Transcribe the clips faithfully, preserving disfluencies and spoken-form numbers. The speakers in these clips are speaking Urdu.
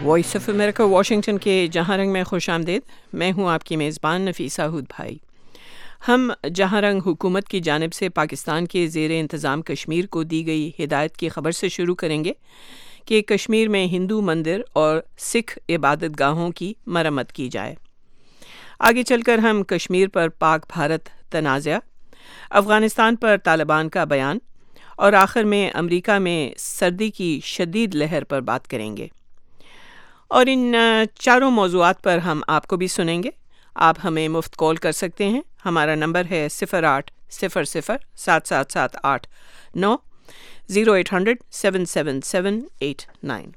वॉइस ऑफ अमेरिका वाशिंगटन के जहाँ रंग में खुश आमदीद। मैं हूँ आपकी मेज़बान नफीसा हुद भाई। हम जहाँ रंग हुकूमत की जानिब से पाकिस्तान के ज़ेर इंतज़ाम कश्मीर को दी गई हिदायत की ख़बर से शुरू करेंगे कि कश्मीर में हिंदू मंदिर और सिख इबादत गाहों की मरम्मत की जाए। आगे चलकर हम कश्मीर पर पाक भारत तनाज़ा, अफ़गानिस्तान पर तालिबान का बयान और आखिर में अमेरिका में सर्दी की शदीद लहर पर बात करेंगे। और इन चारों मौज़ूआत पर हम आपको भी सुनेंगे। आप हमें मुफ्त कॉल कर सकते हैं। हमारा नंबर है सिफ़र आठ सिफ़र सिफ़र सात सात सात आठ नौ zero eight hundred seven seven seven eight nine.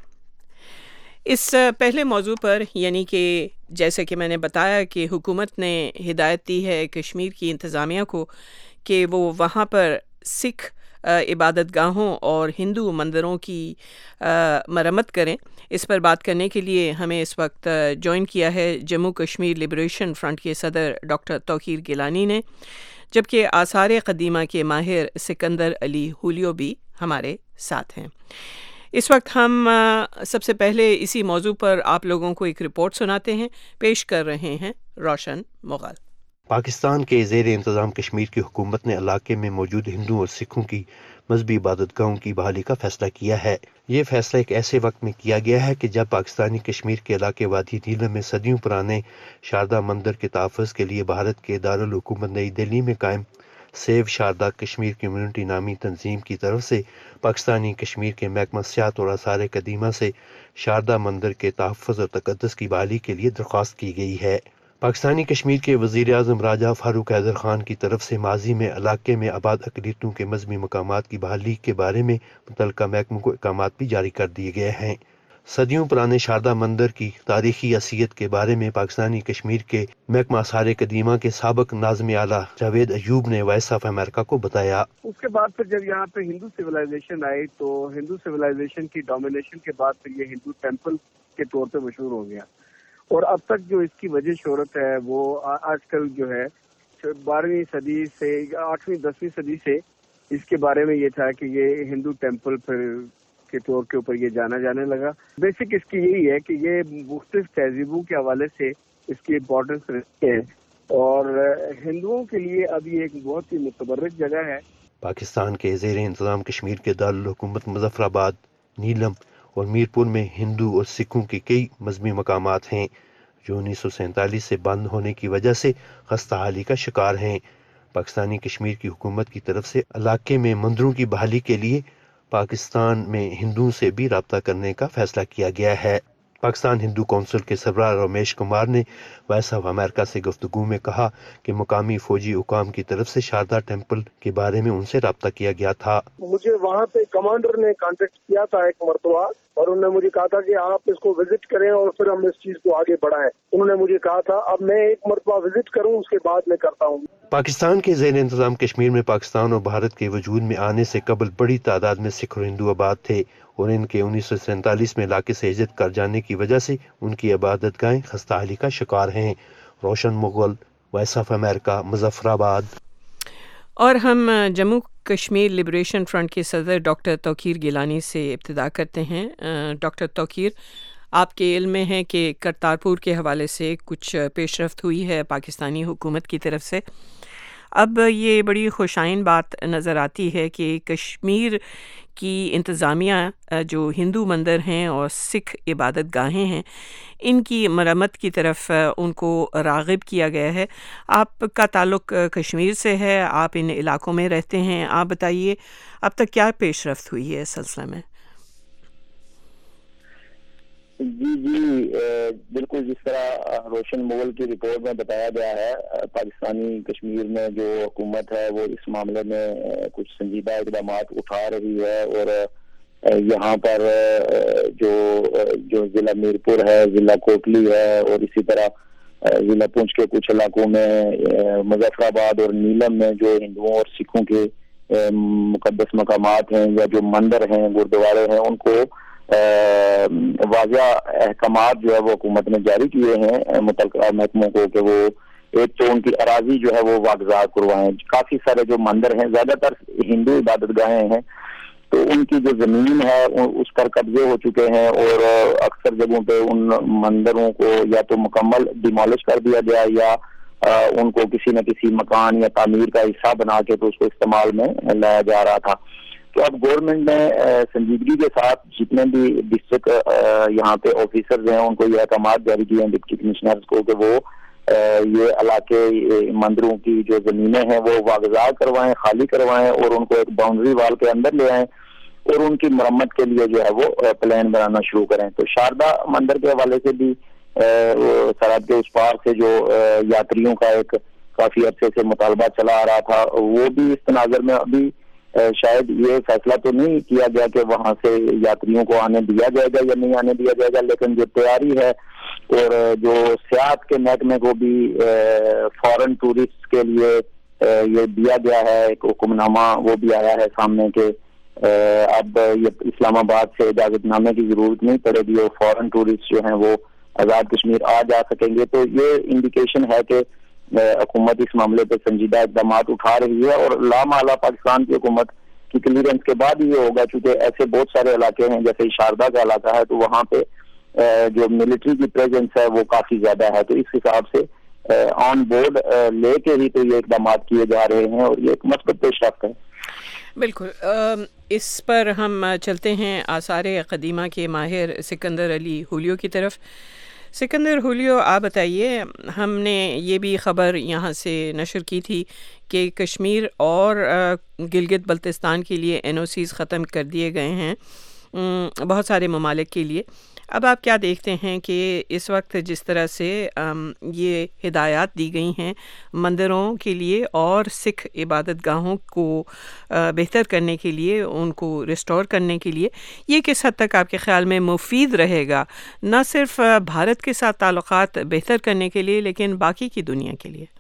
इस पहले मौजू पर यानी कि जैसे कि मैंने बताया कि हुकूमत ने हिदायत दी है कश्मीर की इंतज़ामिया को कि वो वहाँ पर सिख इबादत गाहों और हिंदू मंदिरों की मरम्मत करें। इस पर बात करने के लिए हमें इस वक्त ज्वाइन किया है जम्मू कश्मीर लिबरेशन फ्रंट के सदर डॉक्टर तौकीर गिलानी ने, जबकि आसार क़दीमा के माहिर सिकंदर अली हुलियो भी हमारे साथ हैं। इस वक्त हम सबसे पहले इसी मौजू पर आप लोगों को एक रिपोर्ट सुनाते हैं। पेश कर रहे हैं रोशन मुगल। पाकिस्तान के ज़ेर इंतज़ाम कश्मीर की हुकूमत ने इलाके में मौजूद हिंदू और सिखों की मजहबी इबादतगाहों की बहाली का फैसला किया है। ये फैसला एक ऐसे वक्त में किया गया है कि जब पाकिस्तानी कश्मीर के इलाके वादी नीलम में सदियों पुराने शारदा मंदिर के तहफ़्फ़ुज़ के लिए भारत के दारुल हुकूमत नई दिल्ली में कायम सेव शारदा कश्मीर कम्युनिटी नामी तंजीम की तरफ से पाकिस्तानी कश्मीर के महकमा सियाहत और आसार क़दीमा से शारदा मंदिर के तहफ़्फ़ुज़ और तक़द्दुस की बहाली के लिए दरख्वास्त की गई है। पाकिस्तानी कश्मीर के वज़ीर आज़म राजा फ़ारूक हैदर ख़ान की तरफ से माजी में इलाके में आबाद अक़लियतों के मज़हबी मकामात की बहाली के बारे में मुतल्लिक़ा महकमों को अहकामात भी जारी कर दिए गए हैं। सदियों पुराने शारदा मंदिर की तारीख़ी हैसियत के बारे में पाकिस्तानी कश्मीर के महकमा आसार क़दीमा के साबिक़ नाज़िम आला जावेद अयूब ने वॉइस ऑफ अमेरिका को बताया। उसके बाद फिर जब यहाँ पे हिंदू सिविलाइजेशन आई तो हिंदू सिविलाइजेशन की डोमिनेशन के बाद फिर ये हिंदू टेम्पल के तौर पर मशहूर हो गया और अब तक जो इसकी वजह शोहरत है वो आजकल जो है बारहवीं सदी से आठवीं दसवीं सदी से इसके बारे में ये था कि ये हिंदू टेम्पल फिर के तौर के ऊपर ये जाना जाने लगा। बेसिक इसकी यही है कि ये मुख्तलिफ तहजीबों के हवाले से इसकी इम्पोर्टेंस रखती है और हिंदुओं के लिए अब ये एक बहुत ही मुतबर्रिक जगह है। पाकिस्तान के ज़ेर इंतज़ाम कश्मीर के दारुल हुकूमत मुज़फ़्फ़राबाद, नीलम और मीरपुर में हिंदू और सिखों के कई मजहबी मकामात हैं जो उन्नीस सौ सैंतालीस से बंद होने की वजह से खस्ताहाली का शिकार हैं। पाकिस्तानी कश्मीर की हुकूमत की तरफ से इलाके में मंदिरों की बहाली के लिए पाकिस्तान में हिंदुओं से भी रब्ता करने का फैसला किया गया है। पाकिस्तान हिंदू कौंसिल के सरबराह रमेश कुमार ने वॉइस ऑफ अमेरिका से गुफ्तगू में कहा कि मुकामी फौजी हुकाम की तरफ से शारदा टेम्पल के बारे में उनसे रब्ता किया गया था। मुझे वहाँ पे कमांडर ने कांटेक्ट किया था एक मरतबा और उन्होंने मुझे कहा था कि आप इसको विजिट करें और फिर हम इस चीज को आगे बढ़ाएं। उन्होंने मुझे कहा था अब मैं एक मरतबा विजिट करूं उसके बाद मैं करता हूं। पाकिस्तान के ज़ेर इंतज़ाम कश्मीर में पाकिस्तान और भारत के वजूद में आने से कबल बड़ी तादाद में सिख और हिंदू आबाद थे और इनके उन्नीस सौ सैंतालीस में इलाके से हिजरत कर जाने की वजह से उनकी इबादत गाहें खस्ताहाली का शिकार हैं। Roshan Mughal, voice of America, Muzaffarabad. और हम जम्मू कश्मीर लिबरेशन फ्रंट के सदर डॉक्टर तौकीर गिलानी से इब्तिदा करते हैं। डॉक्टर तौकीर, आपके इल्म में है कि करतारपुर के हवाले से कुछ पेशरफ्त हुई है पाकिस्तानी हुकूमत की तरफ से। अब ये बड़ी खुशाइन बात नज़र आती है कि कश्मीर की इंतज़ामिया जो हिंदू मंदिर हैं और सिख इबादत गाहें हैं इनकी मरम्मत की तरफ उनको राग़िब किया गया है। आपका ताल्लुक़ कश्मीर से है, आप इन इलाकों में रहते हैं, आप बताइए अब तक क्या पेशरफ्त हुई है इस सिलसिले में? जी जी बिल्कुल, जिस तरह रोशन मुगल की रिपोर्ट में बताया गया है, पाकिस्तानी कश्मीर में जो हुकूमत है वो इस मामले में कुछ संजीदा इक़दाम उठा रही है और यहाँ पर जो जो ज़िला मीरपुर है, ज़िला कोटली है और इसी तरह ज़िला पुंछ के कुछ इलाकों में मुज़फ़्फ़राबाद और नीलम में जो हिंदुओं और सिखों के मुक़द्दस मकामात हैं या जो मंदिर हैं, गुरुद्वारे हैं, उनको वाज़िया अहकामात जो है वो हुकूमत ने जारी किए हैं मुतल्लिक़ा महकमों को कि वो एक तो उनकी अराजी जो है वो वागज़ात करवाएं। काफ़ी सारे जो मंदिर हैं, ज़्यादातर हिंदू इबादत गाहें हैं تو ان کی جو زمین ہے اس پر قبضے ہو چکے ہیں اور اکثر جگہوں پہ ان مندروں کو یا تو مکمل ڈیمالش کر دیا گیا یا ان کو کسی نہ کسی مکان یا تعمیر کا حصہ بنا کے تو اس کو استعمال میں لایا جا رہا تھا. تو اب گورنمنٹ نے سنجیدگی کے ساتھ جتنے بھی ڈسٹرکٹ یہاں پہ آفیسرز ہیں ان کو یہ احکامات جاری کیے ہیں ڈپٹی کمشنرز کو کہ وہ یہ علاقے مندروں کی جو زمینیں ہیں وہ واگزار کروائیں, خالی کروائیں اور ان کو ایک باؤنڈری وال کے اندر لے آئیں اور ان کی مرمت کے لیے جو ہے وہ پلان بنانا شروع کریں. تو شاردا مندر کے حوالے سے بھی سرحد کے اس پار سے جو یاتریوں کا ایک کافی عرصے سے مطالبہ چلا آ رہا تھا, وہ بھی اس تناظر میں ابھی شاید یہ فیصلہ تو نہیں کیا گیا کہ وہاں سے یاتریوں کو آنے دیا جائے گا یا نہیں آنے دیا جائے گا, لیکن جو تیاری ہے اور جو سیاحت کے محکمے کو بھی فارن ٹورسٹ کے لیے یہ دیا گیا ہے ایک حکم نامہ, وہ بھی آیا ہے سامنے کہ اب یہ اسلام آباد سے اجازت نامے کی ضرورت نہیں پڑے گی اور فارن ٹورسٹ جو ہیں وہ آزاد کشمیر آ جا سکیں گے. تو یہ انڈیکیشن ہے کہ حکومت اس معاملے پہ سنجیدہ اقدامات اٹھا رہی ہے اور لامحالہ پاکستان کی حکومت کی کلیئرنس کے بعد یہ ہوگا, چونکہ ایسے بہت سارے علاقے ہیں جیسے شاردا کا علاقہ ہے تو وہاں پہ جو ملٹری کی پریزنس ہے وہ کافی زیادہ ہے. تو اس حساب سے آن بورڈ لے کے ہی تو یہ اقدامات کیے جا رہے ہیں اور یہ ایک مثبت پیش رفت ہے. بالکل, اس پر ہم چلتے ہیں آثار قدیمہ کے ماہر سکندر علی ہولیو کی طرف. سکندر ہولیو, آپ بتائیے, ہم نے یہ بھی خبر یہاں سے نشر کی تھی کہ کشمیر اور گلگت بلتستان کے لیے این او سیز ختم کر دیے گئے ہیں بہت سارے ممالک کے لیے. اب آپ کیا دیکھتے ہیں کہ اس وقت جس طرح سے یہ ہدایات دی گئی ہیں مندروں کے لیے اور سکھ عبادت گاہوں کو بہتر کرنے کے لیے, ان کو ریسٹور کرنے کے لیے, یہ کس حد تک آپ کے خیال میں مفید رہے گا, نہ صرف بھارت کے ساتھ تعلقات بہتر کرنے کے لیے لیکن باقی کی دنیا کے لیے؟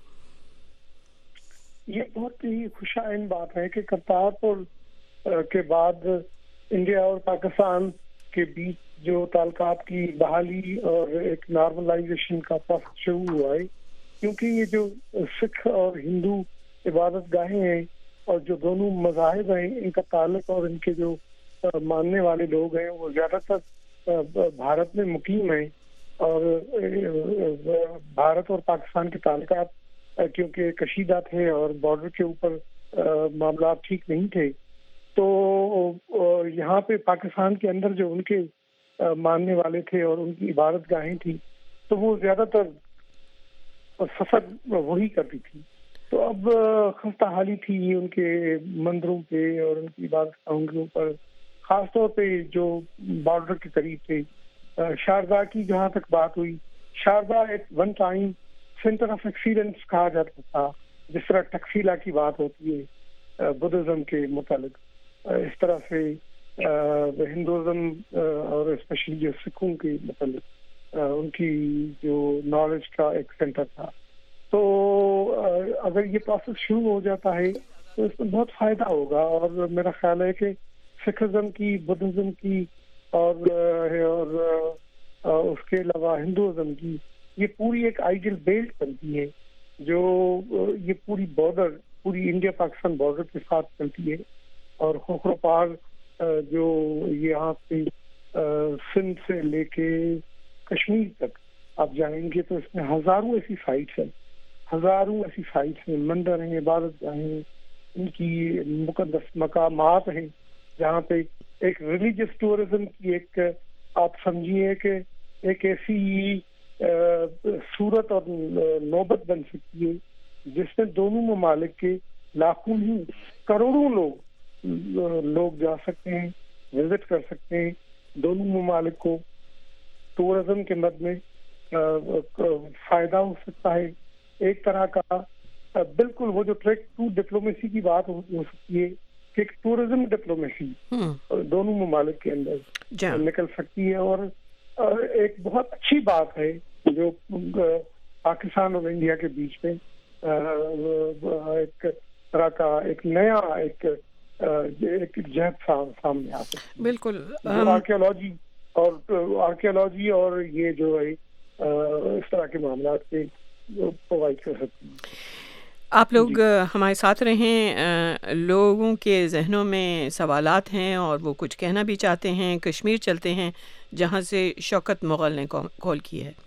یہ بہت ہی خوشائن بات ہے کہ کرتارپور کے بعد انڈیا اور پاکستان کے بیچ جو تعلقات کی بحالی اور ایک نارملائزیشن کا پروسیس شروع ہوا ہے, کیونکہ یہ جو سکھ اور ہندو عبادت گاہیں ہیں اور جو دونوں مذاہب ہیں ان کا تعلق اور ان کے جو ماننے والے لوگ ہیں وہ زیادہ تر بھارت میں مقیم ہیں اور بھارت اور پاکستان کے تعلقات کیونکہ کشیدہ تھے اور بارڈر کے اوپر معاملات ٹھیک نہیں تھے, تو یہاں پہ پاکستان کے اندر جو ان کے ماننے والے تھے اور ان کی عبادت گاہیں تھیں تو وہ زیادہ تر سفر وہی کرتی تھی. تو اب خستہ حالی تھی ان کے مندروں پہ اور ان کی عبادت گاہوں کے اوپر, خاص طور پہ جو بارڈر کے قریب تھے. شاردا کی جہاں تک بات ہوئی, شاردا ایک one time centre of excellence کہا جاتا تھا, جس طرح ٹکسیلا کی بات ہوتی ہے بدھزم کے متعلق, اس طرح سے ہندوازم اور اسپیشلی جو سکھوں کے متعلق ان کی جو نالج کا ایک سینٹر تھا. تو اگر یہ پروسیس شروع ہو جاتا ہے تو اس میں بہت فائدہ ہوگا, اور میرا خیال ہے کہ سکھزم کی, بدھزم کی اور اس کے علاوہ ہندوازم کی یہ پوری ایک آئیڈیل بیلٹ بنتی ہے جو یہ پوری بارڈر پوری انڈیا پاکستان بارڈر کے ساتھ چلتی ہے. اور خوخرو پار جو یہاں پہ سندھ سے لے کے کشمیر تک آپ جائیں گے تو اس میں ہزاروں ایسی سائٹس ہیں, ہزاروں ایسی سائٹس ہیں, مندر ہیں, عبادت گاہیں, ان کی مقدس مقامات ہیں جہاں پہ ایک ریلیجس ٹورزم کی ایک آپ سمجھیے کہ ایک ایسی صورت اور نوبت بن سکتی ہے جس میں دونوں ممالک کے لاکھوں ہی کروڑوں لوگ لوگ جا سکتے ہیں, وزٹ کر سکتے ہیں. دونوں ممالک کو ٹورزم کے مد میں فائدہ ہو سکتا ہے. ایک طرح کا بالکل وہ جو ٹریک ٹو ڈپلومیسی کی بات ہو سکتی ہے کہ ایک ٹورزم ڈپلومیسی دونوں ممالک کے اندر نکل سکتی ہے. اور ایک بہت اچھی بات ہے جو پاکستان اور انڈیا کے بیچ میں ایک طرح کا ایک نیا ایک ایک جہد سامنے آتا ہے. بالکل آرکیالوجی اور آرکیالوجی اور یہ جو ہے اس طرح کے معاملات پہ پرووائڈ کر سکتی ہیں. آپ لوگ ہمارے ساتھ رہیں، لوگوں کے ذہنوں میں سوالات ہیں اور وہ کچھ کہنا بھی چاہتے ہیں۔ کشمیر چلتے ہیں جہاں سے شوکت مغل نے کال کی ہے۔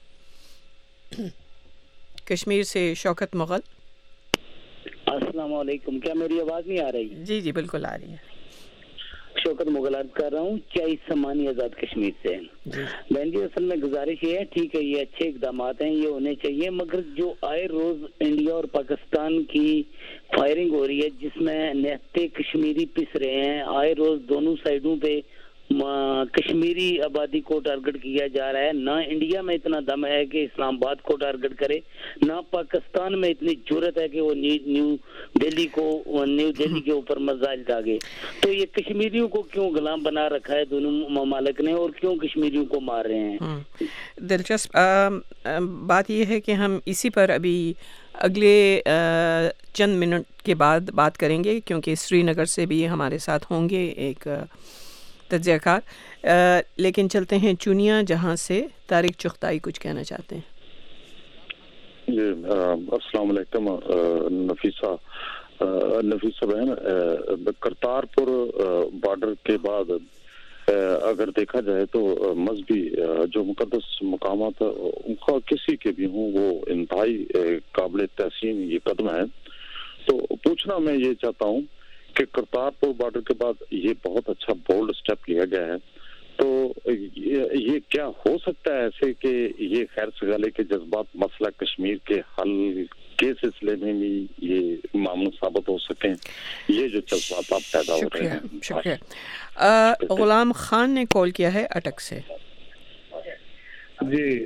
کشمیر سے شوکت مغل۔ السلام علیکم، کیا میری آواز نہیں آ رہی؟ جی جی بالکل آ رہی ہے۔ شوکت مغل عرض کر رہا ہوں، چائیس سمانی آزاد کشمیر سے۔ بہن جی اصل میں گزارش یہ ہے، ٹھیک ہے یہ اچھے اقدامات ہیں، یہ ہونے چاہیے، مگر جو آئے روز انڈیا اور پاکستان کی فائرنگ ہو رہی ہے جس میں نہتے کشمیری پس رہے ہیں، آئے روز دونوں سائڈوں پہ کشمیری آبادی کو ٹارگٹ کیا جا رہا ہے۔ نہ انڈیا میں اتنا دم ہے کہ اسلام آباد کو ٹارگٹ کرے، نہ پاکستان میں اتنی جرت ہے کہ وہ نیو دہلی کو نیو دہلی کے اوپر میزائل داغے۔ تو یہ کشمیریوں کو کیوں غلام بنا رکھا ہے دونوں ممالک نے، اور کیوں کشمیریوں کو مار رہے ہیں؟ دلچسپ بات یہ ہے کہ ہم اسی پر ابھی اگلے چند منٹ کے بعد بات کریں گے، کیونکہ سری نگر سے بھی ہمارے ساتھ ہوں گے ایک تجزیہ کار، لیکن چلتے ہیں چونیا جہاں سے طارق چغتائی کچھ کہنا چاہتے ہیں۔ جی السلام علیکم نفیسہ نفیسہ بہن، کرتارپور بارڈر کے بعد اگر دیکھا جائے تو مذہبی جو مقدس مقامات ان کا کسی کے بھی ہوں وہ انتہائی قابل تحسین یہ قدم ہے۔ تو پوچھنا میں یہ چاہتا ہوں کہ کرتارپور بارڈر کے بعد یہ بہت اچھا بولڈ سٹیپ لیا گیا ہے، تو یہ کیا ہو سکتا ہے ایسے کہ یہ خیر سگالے کے جذبات مسئلہ کشمیر کے حل کے سلسلے میں بھی یہ معمول ثابت ہو سکیں، یہ جو جذبات آپ پیدا ہو رہے ہیں؟ شکریہ۔ غلام خان نے کال کیا ہے اٹک سے۔ جی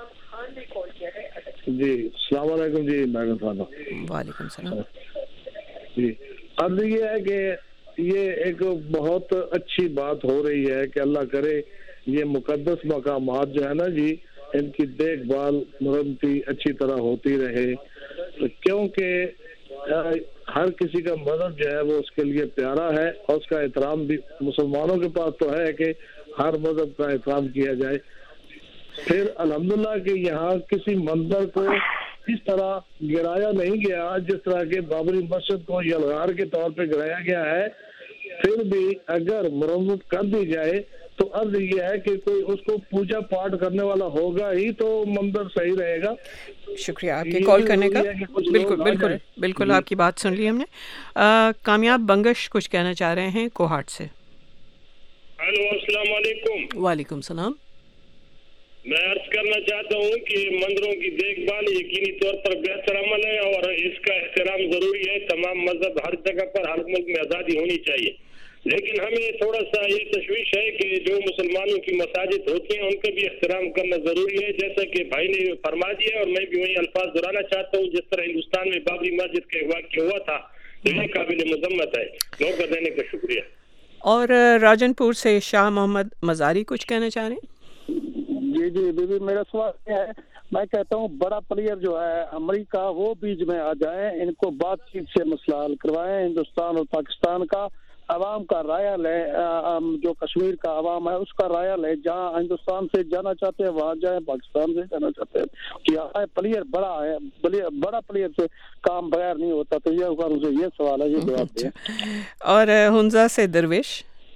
جی السلام علیکم۔ جی وعلیکم السلام۔ جی اب یہ ہے کہ یہ ایک بہت اچھی بات ہو رہی ہے کہ اللہ کرے یہ مقدس مقامات جو ہے نا جی، ان کی دیکھ بھال مرمتی اچھی طرح ہوتی رہے، کیونکہ ہر کسی کا مذہب جو ہے وہ اس کے لیے پیارا ہے، اور اس کا احترام بھی مسلمانوں کے پاس تو ہے کہ ہر مذہب کا احترام کیا جائے۔ پھر الحمدللہ کہ یہاں کسی مندر کو اس طرح گرایا نہیں گیا جس طرح کے بابری مسجد کو یلغار کے طور پہ گرایا گیا ہے، پھر بھی اگر مرمت کر دی جائے تو عرض یہ ہے کہ کوئی اس کو پوجا پاٹ کرنے والا ہوگا ہی تو مندر صحیح رہے گا۔ شکریہ آپ کے کال کرنے کا۔ بالکل بالکل بالکل آپ کی بات سن لی ہم نے۔ کامیاب بنگش کچھ کہنا چاہ رہے ہیں کوہاٹ سے۔ ہیلو السلام علیکم۔ وعلیکم السلام۔ میں عرض کرنا چاہتا ہوں کہ مندروں کی دیکھ بھال یقینی طور پر بہتر عمل ہے اور اس کا احترام ضروری ہے۔ تمام مذہب ہر جگہ پر ہر ملک میں آزادی ہونی چاہیے، لیکن ہمیں تھوڑا سا یہ تشویش ہے کہ جو مسلمانوں کی مساجد ہوتی ہیں ان کا بھی احترام کرنا ضروری ہے، جیسا کہ بھائی نے فرما دیا، اور میں بھی وہی الفاظ دہرانا چاہتا ہوں جس طرح ہندوستان میں بابری مسجد کا واقعہ ہوا تھا، یہ قابل مذمت ہے۔ موقع دینے کا شکریہ۔ اور راجن پور سے شاہ محمد مزاری کچھ کہنا چاہ رہے ہیں؟ جی جی بی میرا سوال کیا ہے، میں کہتا ہوں بڑا پلیئر جو ہے امریکہ وہ بیچ میں آ جائیں، ان کو بات چیت سے مسئلہ حل کروائیں، ہندوستان اور پاکستان کا عوام کا رائے لے، جو کشمیر کا عوام ہے اس کا رائے لے، جہاں ہندوستان سے جانا چاہتے ہیں وہاں جائیں، پاکستان سے جانا چاہتے ہیں، کیا پلیئر بڑا ہے، بڑا پلیئر سے کام بغیر نہیں ہوتا، تو یہ یہ سوال ہے، یہ جواب دیں۔ اور ہنزا سے درویش۔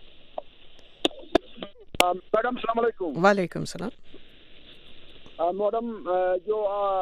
میڈم السلام علیکم۔ وعلیکم السلام۔ میڈم جو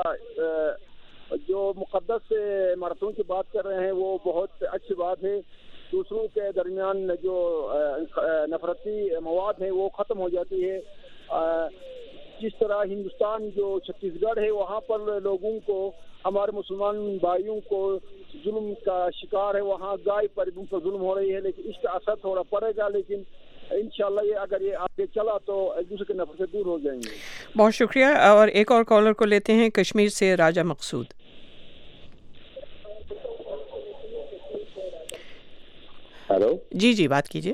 جو مقدس عمارتوں کی بات کر رہے ہیں وہ بہت اچھی بات ہے، دوسروں کے درمیان جو نفرتی مواد ہیں وہ ختم ہو جاتی ہے۔ جس طرح ہندوستان جو چھتیس گڑھ ہے وہاں پر لوگوں کو، ہمارے مسلمان بھائیوں کو ظلم کا شکار ہے، وہاں گائے پر ظلم ہو رہی ہے، لیکن اس کا اثر تھوڑا پڑے گا، لیکن انشاءاللہ یہ اگر یہ آگے چلا تو ایک دوسرے کے نفر سے دور ہو جائیں گے۔ بہت شکریہ۔ اور ایک اور کالر کو لیتے ہیں کشمیر سے راجہ مقصود۔ ہیلو جی جی بات کیجیے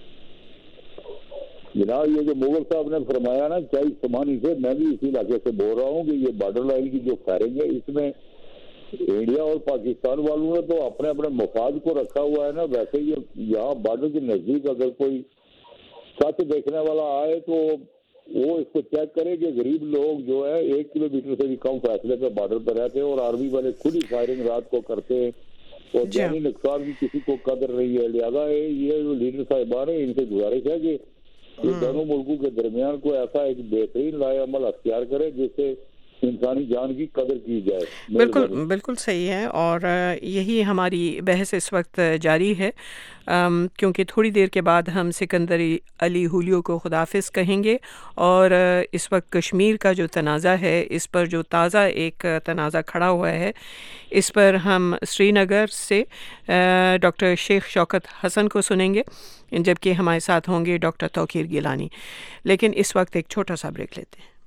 جناب۔ یہ جو مغل صاحب نے فرمایا نا چائیس سمانی سے، میں بھی اسی علاقے سے بول رہا ہوں کہ یہ بارڈر لائن کی جو فائرنگ ہے اس میں انڈیا اور پاکستان والوں نے تو اپنے اپنے مفاد کو رکھا ہوا ہے نا۔ ویسے یہ یہاں بارڈر کے نزدیک اگر کوئی سچ دیکھنے والا آئے تو وہ اس کو چیک کرے کہ غریب لوگ جو ہے ایک کلو میٹر سے بھی کم فاصلے پہ بارڈر پہ رہتے ہیں اور آرمی والے خود ہی فائرنگ رات کو کرتے ہیں اور جانی نقصان کی کسی کو قدر نہیں ہے. لہٰذا یہ جو لیڈر صاحبان ہیں ان سے گزارش ہے کہ دونوں ملکوں کے درمیان کو ایسا ایک بہترین لائے عمل اختیار کرے جس سے انسانی جان کی قدر کی جائے. بالکل بالکل صحیح ہے، اور یہی ہماری بحث اس وقت جاری ہے، کیونکہ تھوڑی دیر کے بعد ہم سکندر علی ہولیو کو خداحافظ کہیں گے، اور اس وقت کشمیر کا جو تنازع ہے، اس پر جو تازہ ایک تنازع کھڑا ہوا ہے، اس پر ہم سری نگر سے ڈاکٹر شیخ شوکت حسن کو سنیں گے، جبکہ ہمارے ساتھ ہوں گے ڈاکٹر توقیر گیلانی. لیکن اس وقت ایک چھوٹا سا بریک لیتے ہیں.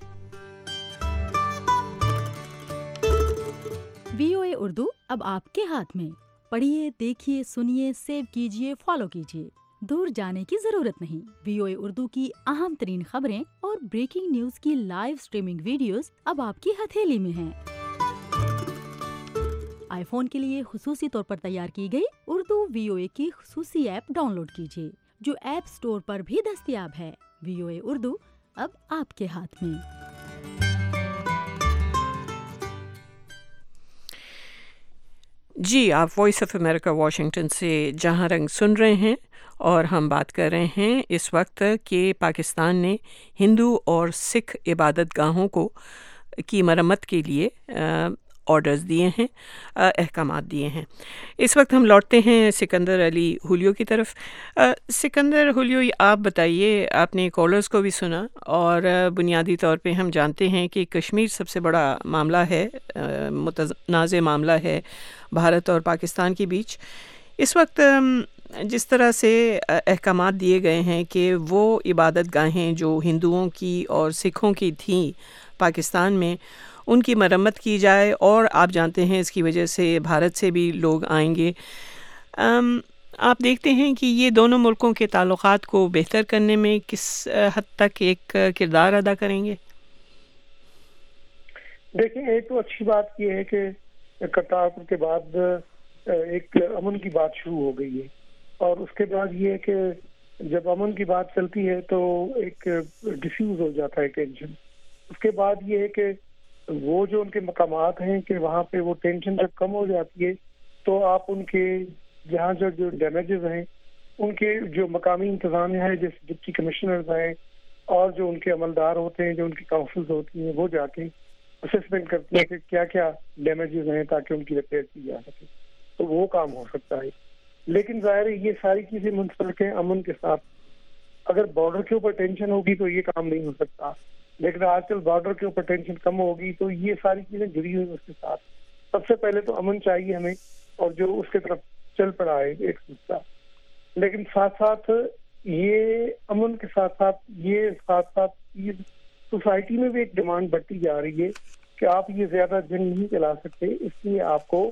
وی او اے اردو اب آپ کے ہاتھ میں. پڑھیے، دیکھیے، سنیے، سیو کیجیے، فالو کیجیے. دور جانے کی ضرورت نہیں. وی او اے اردو کی اہم ترین خبریں اور بریکنگ نیوز کی لائیو سٹریمنگ ویڈیوز اب آپ کی ہتھیلی میں ہیں. آئی فون کے لیے خصوصی طور پر تیار کی گئی اردو وی او اے کی خصوصی ایپ ڈاؤن لوڈ کیجیے، جو ایپ سٹور پر بھی دستیاب ہے. وی او اے اردو اب آپ کے ہاتھ میں. جی، آپ وائس آف امریکہ واشنگٹن سے جہاں رنگ سن رہے ہیں، اور ہم بات کر رہے ہیں اس وقت کہ پاکستان نے ہندو اور سکھ عبادت گاہوں کو کی مرمت کے لیے آرڈرز دیے ہیں، احکامات دیے ہیں. اس وقت ہم لوٹتے ہیں سکندر علی ہولیو کی طرف. سکندر ہولیو، آپ بتائیے، آپ نے کالرز کو بھی سنا، اور بنیادی طور پہ ہم جانتے ہیں کہ کشمیر سب سے بڑا معاملہ ہے، متنازع معاملہ ہے بھارت اور پاکستان کے بیچ. اس وقت جس طرح سے احکامات دیے گئے ہیں کہ وہ عبادت گاہیں جو ہندوؤں کی اور سکھوں کی تھیں پاکستان میں، ان کی مرمت کی جائے، اور آپ جانتے ہیں اس کی وجہ سے بھارت سے بھی لوگ آئیں گے. آپ دیکھتے ہیں کہ یہ دونوں ملکوں کے تعلقات کو بہتر کرنے میں کس حد تک ایک کردار ادا کریں گے؟ دیکھیں، ایک تو اچھی بات یہ ہے کہ کرتارپور کے بعد ایک امن کی بات شروع ہو گئی ہے، اور اس کے بعد یہ ہے کہ جب امن کی بات چلتی ہے تو ایک ڈیفیوز ہو جاتا ہے ٹینشن. اس کے بعد یہ ہے کہ وہ جو ان کے مقامات ہیں کہ وہاں پہ وہ ٹینشن جب کم ہو جاتی ہے تو آپ ان کے جہاں جو جو ڈیمیجز ہیں، ان کے جو مقامی انتظامیہ ہے، جیسے ڈپٹی کمشنرز ہیں اور جو ان کے عملدار ہوتے ہیں، جو ان کی کاؤنسلز ہوتی ہیں، وہ جا کے اسسمنٹ کرتے ہیں کہ کیا کیا ڈیمیجز ہیں تاکہ ان کی ریپیئر کی جا سکے. تو وہ کام ہو سکتا ہے. لیکن ظاہر ہے یہ ساری چیزیں منسلک ہیں امن کے ساتھ. اگر بارڈر کے اوپر ٹینشن ہوگی تو یہ کام نہیں ہو سکتا، لیکن آج کل بارڈر کے اوپر ٹینشن کم ہوگی تو یہ ساری چیزیں جڑی ہوئی اس کے ساتھ. سب سے پہلے تو امن چاہیے ہمیں، اور جو اس کے طرف چل پڑا ہے ایک سلسلہ. لیکن ساتھ ساتھ یہ امن کے ساتھ ساتھ یہ ساتھ ساتھ یہ سوسائٹی میں بھی ایک ڈیمانڈ بڑھتی جا رہی ہے کہ آپ یہ زیادہ جنگ نہیں چلا سکتے، اس لیے آپ کو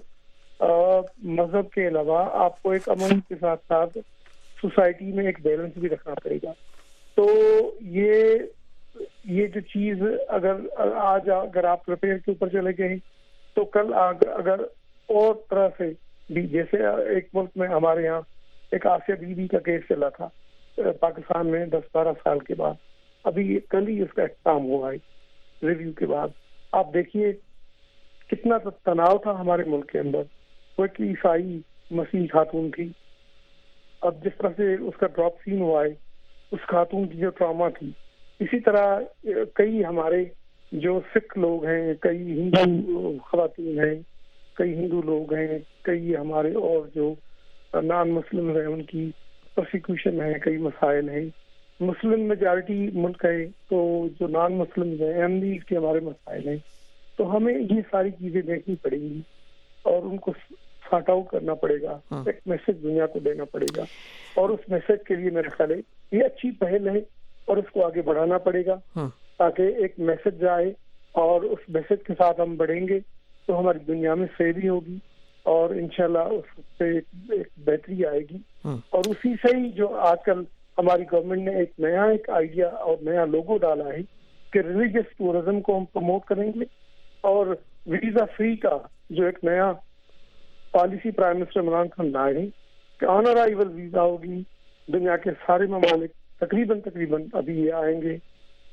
مذہب کے علاوہ آپ کو ایک امن کے ساتھ ساتھ سوسائٹی میں ایک بیلنس بھی رکھنا پڑے گا. تو یہ یہ جو چیز اگر آج اگر آپ ریپیئر کے اوپر چلے گئے تو کل اگر اور طرح سے بھی، جیسے ایک ملک میں ہمارے یہاں ایک آسیہ بی بی کا کیس چلا تھا پاکستان میں دس بارہ سال کے بعد، ابھی کل ہی اس کا اختتام ہوا ہے ریویو کے بعد. آپ دیکھیے کتنا تناؤ تھا ہمارے ملک کے اندر. وہ ایک عیسائی مسیح خاتون تھی، اب جس طرح سے اس کا ڈراپ سین ہوا ہے، اس خاتون کی جو ٹراما تھی. اسی طرح کئی ہمارے جو سکھ لوگ ہیں، کئی ہندو خواتین ہیں، کئی ہندو لوگ ہیں، کئی ہمارے اور جو نان مسلم ہیں ان کی پرسیکیوشن ہے، کئی مسائل ہیں. مسلم میجارٹی ملک ہے تو جو نان مسلم ہیں امنی کے ہمارے مسائل ہیں. تو ہمیں یہ ساری چیزیں دیکھنی پڑیں گی اور ان کو سارٹ آؤٹ کرنا پڑے گا. ایک میسج دنیا کو دینا پڑے گا، اور اس میسج کے لیے میرا خیال ہے یہ اچھی پہل ہے اور اس کو آگے بڑھانا پڑے گا تاکہ ایک میسج جائے، اور اس میسج کے ساتھ ہم بڑھیں گے تو ہماری دنیا میں سیری ہوگی اور انشاءاللہ اس سے ایک بہتری آئے گی. اور اسی سے ہی جو آج کل ہماری گورنمنٹ نے ایک نیا ایک آئیڈیا اور نیا لوگو ڈالا ہے کہ ریلیجیس ٹورزم کو ہم پروموٹ کریں گے، اور ویزا فری کا جو ایک نیا policy prime minister Imran Khan لائے ہیں کہ آن ارائیول ویزا ہوگی. دنیا کے سارے ممالک تقریباً تقریباً ابھی یہ آئیں گے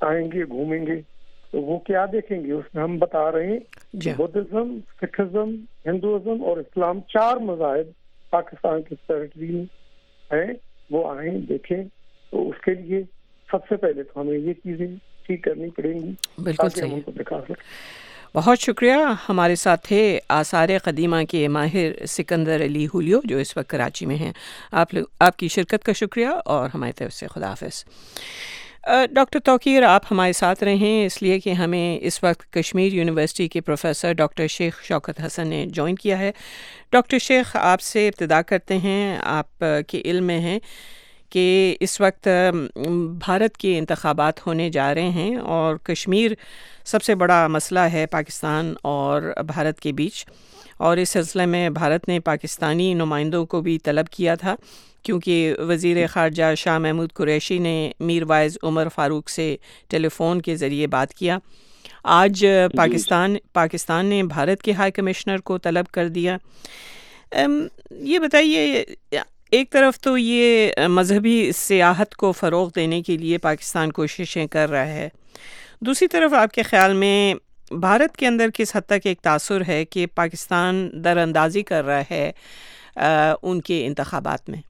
آئیں گے گھومیں گے تو وہ کیا دیکھیں گے؟ اس میں ہم بتا رہے ہیں بدھزم، سکھزم، ہندوازم اور اسلام چار مذاہب پاکستان کی ٹیریٹری میں ہیں، وہ آئیں دیکھیں. تو اس کے لیے سب سے پہلے تو ہمیں یہ چیزیں ٹھیک کرنی پڑیں گی. بالکل صحیح. بہت شکریہ. ہمارے ساتھ تھے آثار قدیمہ کے ماہر سکندر علی ہولیو جو اس وقت کراچی میں ہیں. آپ آپ کی شرکت کا شکریہ اور ہماری طرف سے خدا حافظ. ڈاکٹر توقیر آپ ہمارے ساتھ رہیں اس لیے کہ ہمیں اس وقت کشمیر یونیورسٹی کے پروفیسر ڈاکٹر شیخ شوکت حسن نے جوائن کیا ہے. ڈاکٹر شیخ آپ سے ابتدا کرتے ہیں. آپ کے علم میں ہیں کہ اس وقت بھارت کے انتخابات ہونے جا رہے ہیں اور کشمیر سب سے بڑا مسئلہ ہے پاکستان اور بھارت کے بیچ، اور اس سلسلے میں بھارت نے پاکستانی نمائندوں کو بھی طلب کیا تھا کیونکہ وزیر خارجہ شاہ محمود قریشی نے میر وائز عمر فاروق سے ٹیلی فون کے ذریعے بات کیا. آج پاکستان پاکستان نے بھارت کے ہائی کمشنر کو طلب کر دیا. یہ بتائیے، ایک طرف تو یہ مذہبی سیاحت کو فروغ دینے کے لیے پاکستان کوششیں کر رہا ہے، دوسری طرف آپ کے خیال میں بھارت کے اندر کس حد تک ایک تاثر ہے کہ پاکستان در اندازی کر رہا ہے ان کے انتخابات میں؟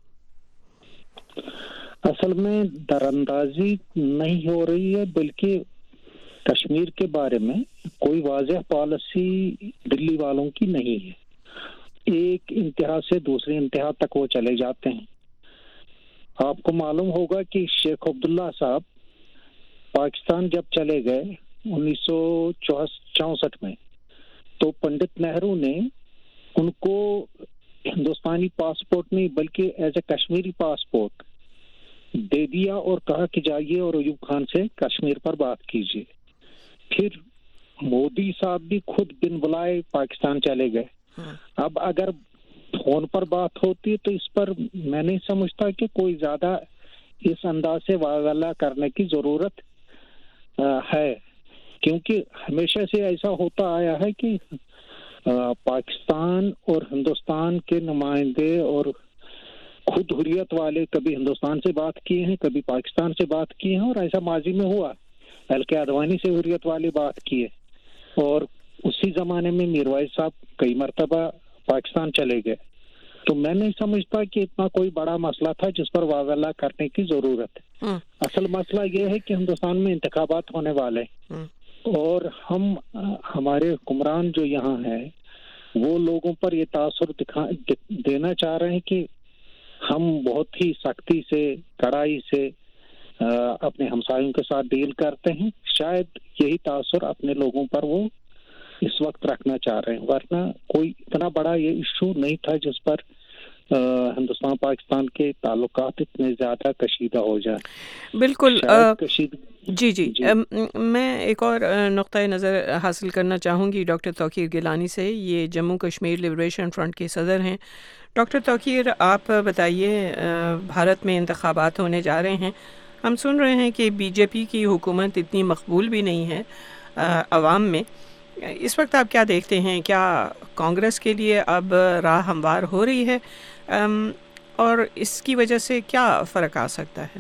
اصل میں در اندازی نہیں ہو رہی ہے، بلکہ کشمیر کے بارے میں کوئی واضح پالیسی دلی والوں کی نہیں ہے. ایک انتہا سے دوسری انتہا تک وہ چلے جاتے ہیں. آپ کو معلوم ہوگا کہ شیخ عبداللہ صاحب پاکستان جب چلے گئے انیس سو چونسٹھ میں، تو پنڈت نہرو نے ان کو ہندوستانی پاسپورٹ نہیں بلکہ ایز اے کشمیری پاسپورٹ دے دیا اور کہا کہ جائیے اور ایوب خان سے کشمیر پر بات کیجیے. پھر مودی صاحب بھی خود بن بلائے پاکستان چلے گئے. اب اگر فون پر بات ہوتی تو اس پر میں نہیں سمجھتا کہ کوئی زیادہ اس انداز سے واغلہ کرنے کی ضرورت ہے، کیونکہ ہمیشہ سے ایسا ہوتا آیا ہے کہ پاکستان اور ہندوستان کے نمائندے اور خود حریت والے کبھی ہندوستان سے بات کیے ہیں، کبھی پاکستان سے بات کیے ہیں، اور ایسا ماضی میں ہوا. ایل کے اڈوانی سے حریت والے بات کیے، اور اسی زمانے میں میروائز صاحب کئی مرتبہ پاکستان چلے گئے. تو میں نہیں سمجھتا کہ اتنا کوئی بڑا مسئلہ تھا جس پر واویلا کرنے کی ضرورت ہے. اصل مسئلہ یہ ہے کہ ہندوستان میں انتخابات ہونے والے اور ہم ہمارے حکمران جو یہاں ہیں وہ لوگوں پر یہ تاثر دکھا دینا چاہ رہے ہیں کہ ہم بہت ہی سختی سے کڑائی سے اپنے ہمسایوں کے ساتھ ڈیل کرتے ہیں. شاید یہی تاثر اپنے لوگوں پر وہ اس وقت رکھنا چاہ رہے ہیں، ورنہ کوئی اتنا بڑا یہ ایشو نہیں تھا جس پر ہندوستان پاکستان کے تعلقات اتنے زیادہ کشیدہ ہو جائیں. بالکل. جی جی میں ایک اور نقطۂ نظر حاصل کرنا چاہوں گی ڈاکٹر توقیر گیلانی سے. یہ جموں کشمیر لبریشن فرنٹ کے صدر ہیں. ڈاکٹر توقیر، آپ بتائیے، بھارت میں انتخابات ہونے جا رہے ہیں، ہم سن رہے ہیں کہ بی جے پی کی حکومت اتنی مقبول بھی نہیں ہے عوام میں. اس وقت آپ کیا دیکھتے ہیں؟ کیا کانگریس کے لیے اب راہ ہموار ہو رہی ہے اور اس کی وجہ سے کیا فرق آ سکتا ہے؟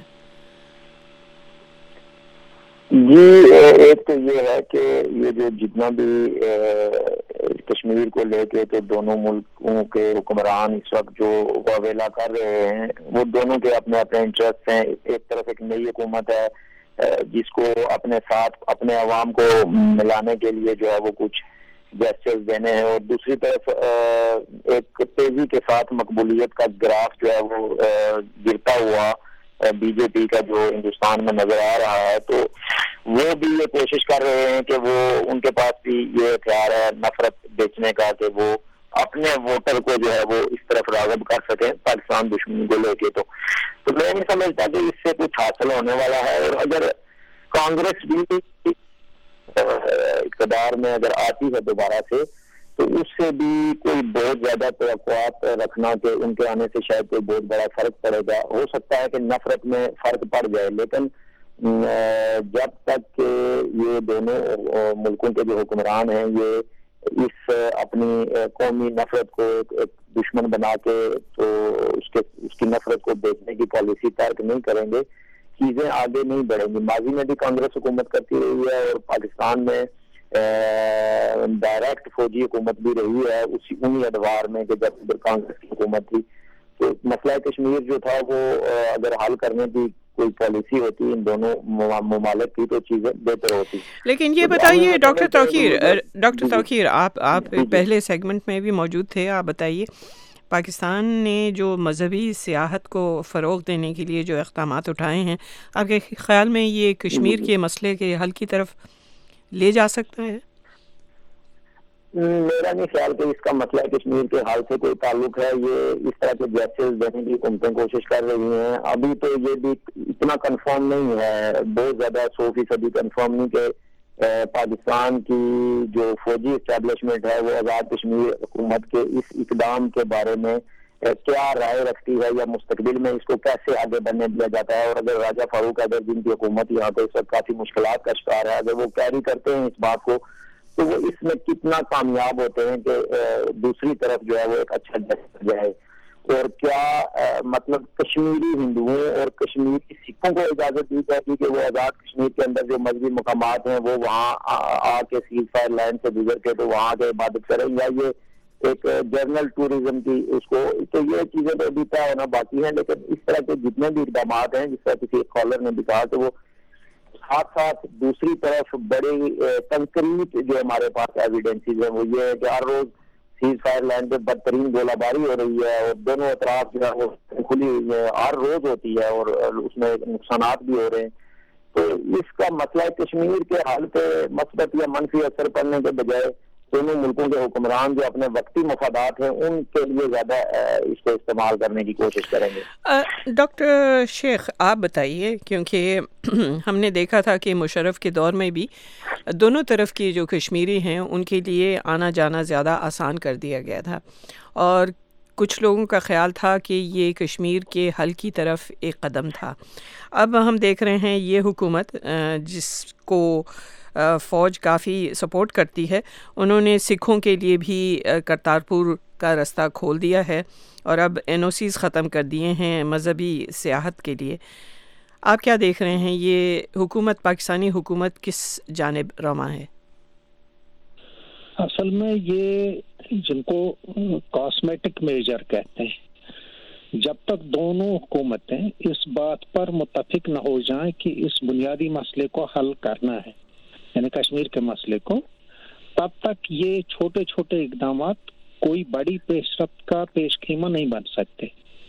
جی، ایک تو یہ ہے کہ یہ جو جتنا بھی کشمیر کو لے کے تو دونوں ملکوں کے حکمران اس وقت جو واویلا کر رہے ہیں وہ دونوں کے اپنے اپنے انٹرسٹ ہیں. ایک طرف ایک نئی حکومت ہے جس کو اپنے ساتھ اپنے عوام کو ملانے کے لیے جو ہے وہ کچھ جسچرز دینے ہیں، اور دوسری طرف ایک تیزی کے ساتھ مقبولیت کا گراف جو ہے وہ گرتا ہوا بی جے پی کا جو ہندوستان میں نظر آ رہا ہے. تو وہ بھی یہ کوشش کر رہے ہیں کہ وہ ان کے پاس بھی یہ ہتھیار ہے نفرت بیچنے کا کہ وہ اپنے ووٹر کو جو ہے وہ اس طرف راغب کر سکیں پاکستان دشمنی کو لے کے. تو تو میں نہیں سمجھتا کہ اس سے کچھ حاصل ہونے والا ہے. اور اگر کانگریس بھی اقتدار میں اگر آتی ہے دوبارہ سے تو اس سے بھی کوئی بہت زیادہ توقعات رکھنا کہ ان کے آنے سے شاید کوئی بہت بڑا فرق پڑے گا. ہو سکتا ہے کہ نفرت میں فرق پڑ جائے، لیکن جب تک کہ یہ دونوں ملکوں کے جو حکمران ہیں یہ اس اپنی قومی نفرت کو ایک دشمن بنا کے تو اس کے اس کی نفرت کو بیچنے کی پالیسی ترک نہیں کریں گے، چیزیں آگے نہیں بڑھیں گی. ماضی میں بھی کانگریس حکومت کرتی رہی ہے اور پاکستان میں ڈائریکٹ فوجی حکومت بھی رہی ہے اسی انہی ادوار میں کہ جب کانگریس کی حکومت تھی. تو مسئلہ کشمیر جو تھا وہ اگر حل کرنے کی کوئی پالیسی ہوتی ان دونوں ممالک کی تو چیزیں بہتر ہوتی. لیکن یہ بتائیے ڈاکٹر توقیر ڈاکٹر توقیر آپ آپ پہلے سیگمنٹ میں بھی موجود تھے, آپ بتائیے پاکستان نے جو مذہبی سیاحت کو فروغ دینے کے لیے جو اقدامات اٹھائے ہیں, آپ کے خیال میں یہ کشمیر کے مسئلے کے حل کی طرف لے جا سکتا ہے؟ میرا نہیں خیال کہ اس کا مسئلہ کشمیر کے حال سے کوئی تعلق ہے. یہ اس طرح کے جیسز دینے کی حکومتیں کوشش کر رہی ہیں. ابھی تو یہ بھی اتنا کنفرم نہیں ہے, بہت زیادہ سو فیصدی کنفرم نہیں کہ پاکستان کی جو فوجی اسٹیبلشمنٹ ہے وہ آزاد کشمیر حکومت کے اس اقدام کے بارے میں کیا رائے رکھتی ہے یا مستقبل میں اس کو کیسے آگے بڑھنے دیا جاتا ہے. اور اگر راجہ فاروق اگر جن کی حکومت یہاں پہ اس وقت کافی مشکلات کا شکار ہے, اگر وہ کیری کرتے ہیں اس بات کو تو وہ اس میں کتنا کامیاب ہوتے ہیں کہ دوسری طرف جو ہے وہ ایک اچھا جسٹ جائے. اور کیا مطلب کشمیری ہندوؤں اور کشمیری سکھوں کو اجازت دی جاتی کہ وہ آزاد کشمیر کے اندر جو مذہبی مقامات ہیں وہ وہاں آ کے سیز فائر لائن سے گزر کے تو وہاں کے عبادت کریں, یا یہ ایک جنرل ٹورزم کی اس کو, تو یہ چیزیں تو ابھی طے ہونا باقی ہیں. لیکن اس طرح کے جتنے بھی اقدامات ہیں, جس طرح کسی کالر نے بھی کہا کہ وہ ساتھ ساتھ دوسری طرف بڑی کنکریٹ جو ہمارے پاس ایویڈنسز ہیں وہ یہ ہے کہ ہر روز سیز فائر لائن پہ بدترین گولہ باری ہو رہی ہے اور دونوں اطراف جو ہے وہ کھلی ہوئی ہے, ہر روز ہوتی ہے اور اس میں نقصانات بھی ہو رہے ہیں. تو اس کا مسئلہ کشمیر کے حل پہ مثبت یا منفی اثر پڑنے کے بجائے دونوں ملکوں کے حکمران جو اپنے وقتی مفادات ہیں ان کے لیے زیادہ اس کو استعمال کرنے کی کوشش کریں گے. ڈاکٹر شیخ آپ بتائیے, کیونکہ ہم نے دیکھا تھا کہ مشرف کے دور میں بھی دونوں طرف کی جو کشمیری ہیں ان کے لیے آنا جانا زیادہ آسان کر دیا گیا تھا, اور کچھ لوگوں کا خیال تھا کہ یہ کشمیر کے حل کی طرف ایک قدم تھا. اب ہم دیکھ رہے ہیں یہ حکومت جس کو فوج کافی سپورٹ کرتی ہے, انہوں نے سکھوں کے لیے بھی کرتارپور کا رستہ کھول دیا ہے اور اب این او سیز ختم کر دیے ہیں مذہبی سیاحت کے لیے. آپ کیا دیکھ رہے ہیں, یہ حکومت پاکستانی حکومت کس جانب رواں ہے؟ اصل میں یہ جن کو کاسمیٹک میجر کہتے ہیں, جب تک دونوں حکومتیں اس بات پر متفق نہ ہو جائیں کہ اس بنیادی مسئلے کو حل کرنا ہے, یعنی کشمیر کے مسئلے کو, تب تک یہ چھوٹے چھوٹے اقدامات کوئی بڑی پیش رفت کا پیش خیمہ نہیں بن سکتے.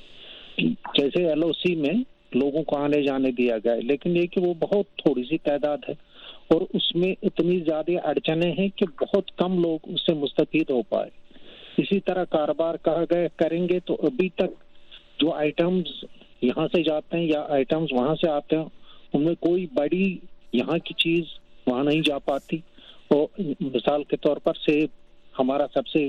جیسے ایل او سی میں لوگوں کو آنے جانے دیا گیا, لیکن یہ کہ وہ بہت تھوڑی سی تعداد ہے اور اس میں اتنی زیادہ اڑچنیں ہیں کہ بہت کم لوگ اس سے مستفید ہو پائے. اسی طرح کاروبار کہا گیا کریں گے تو ابھی تک جو آئٹمز یہاں سے جاتے ہیں یا آئٹمز وہاں سے آتے ہیں ان میں کوئی بڑی یہاں کی چیز وہاں نہیں جا پاتی. اور مثال کے طور پر سیب ہمارا سب سے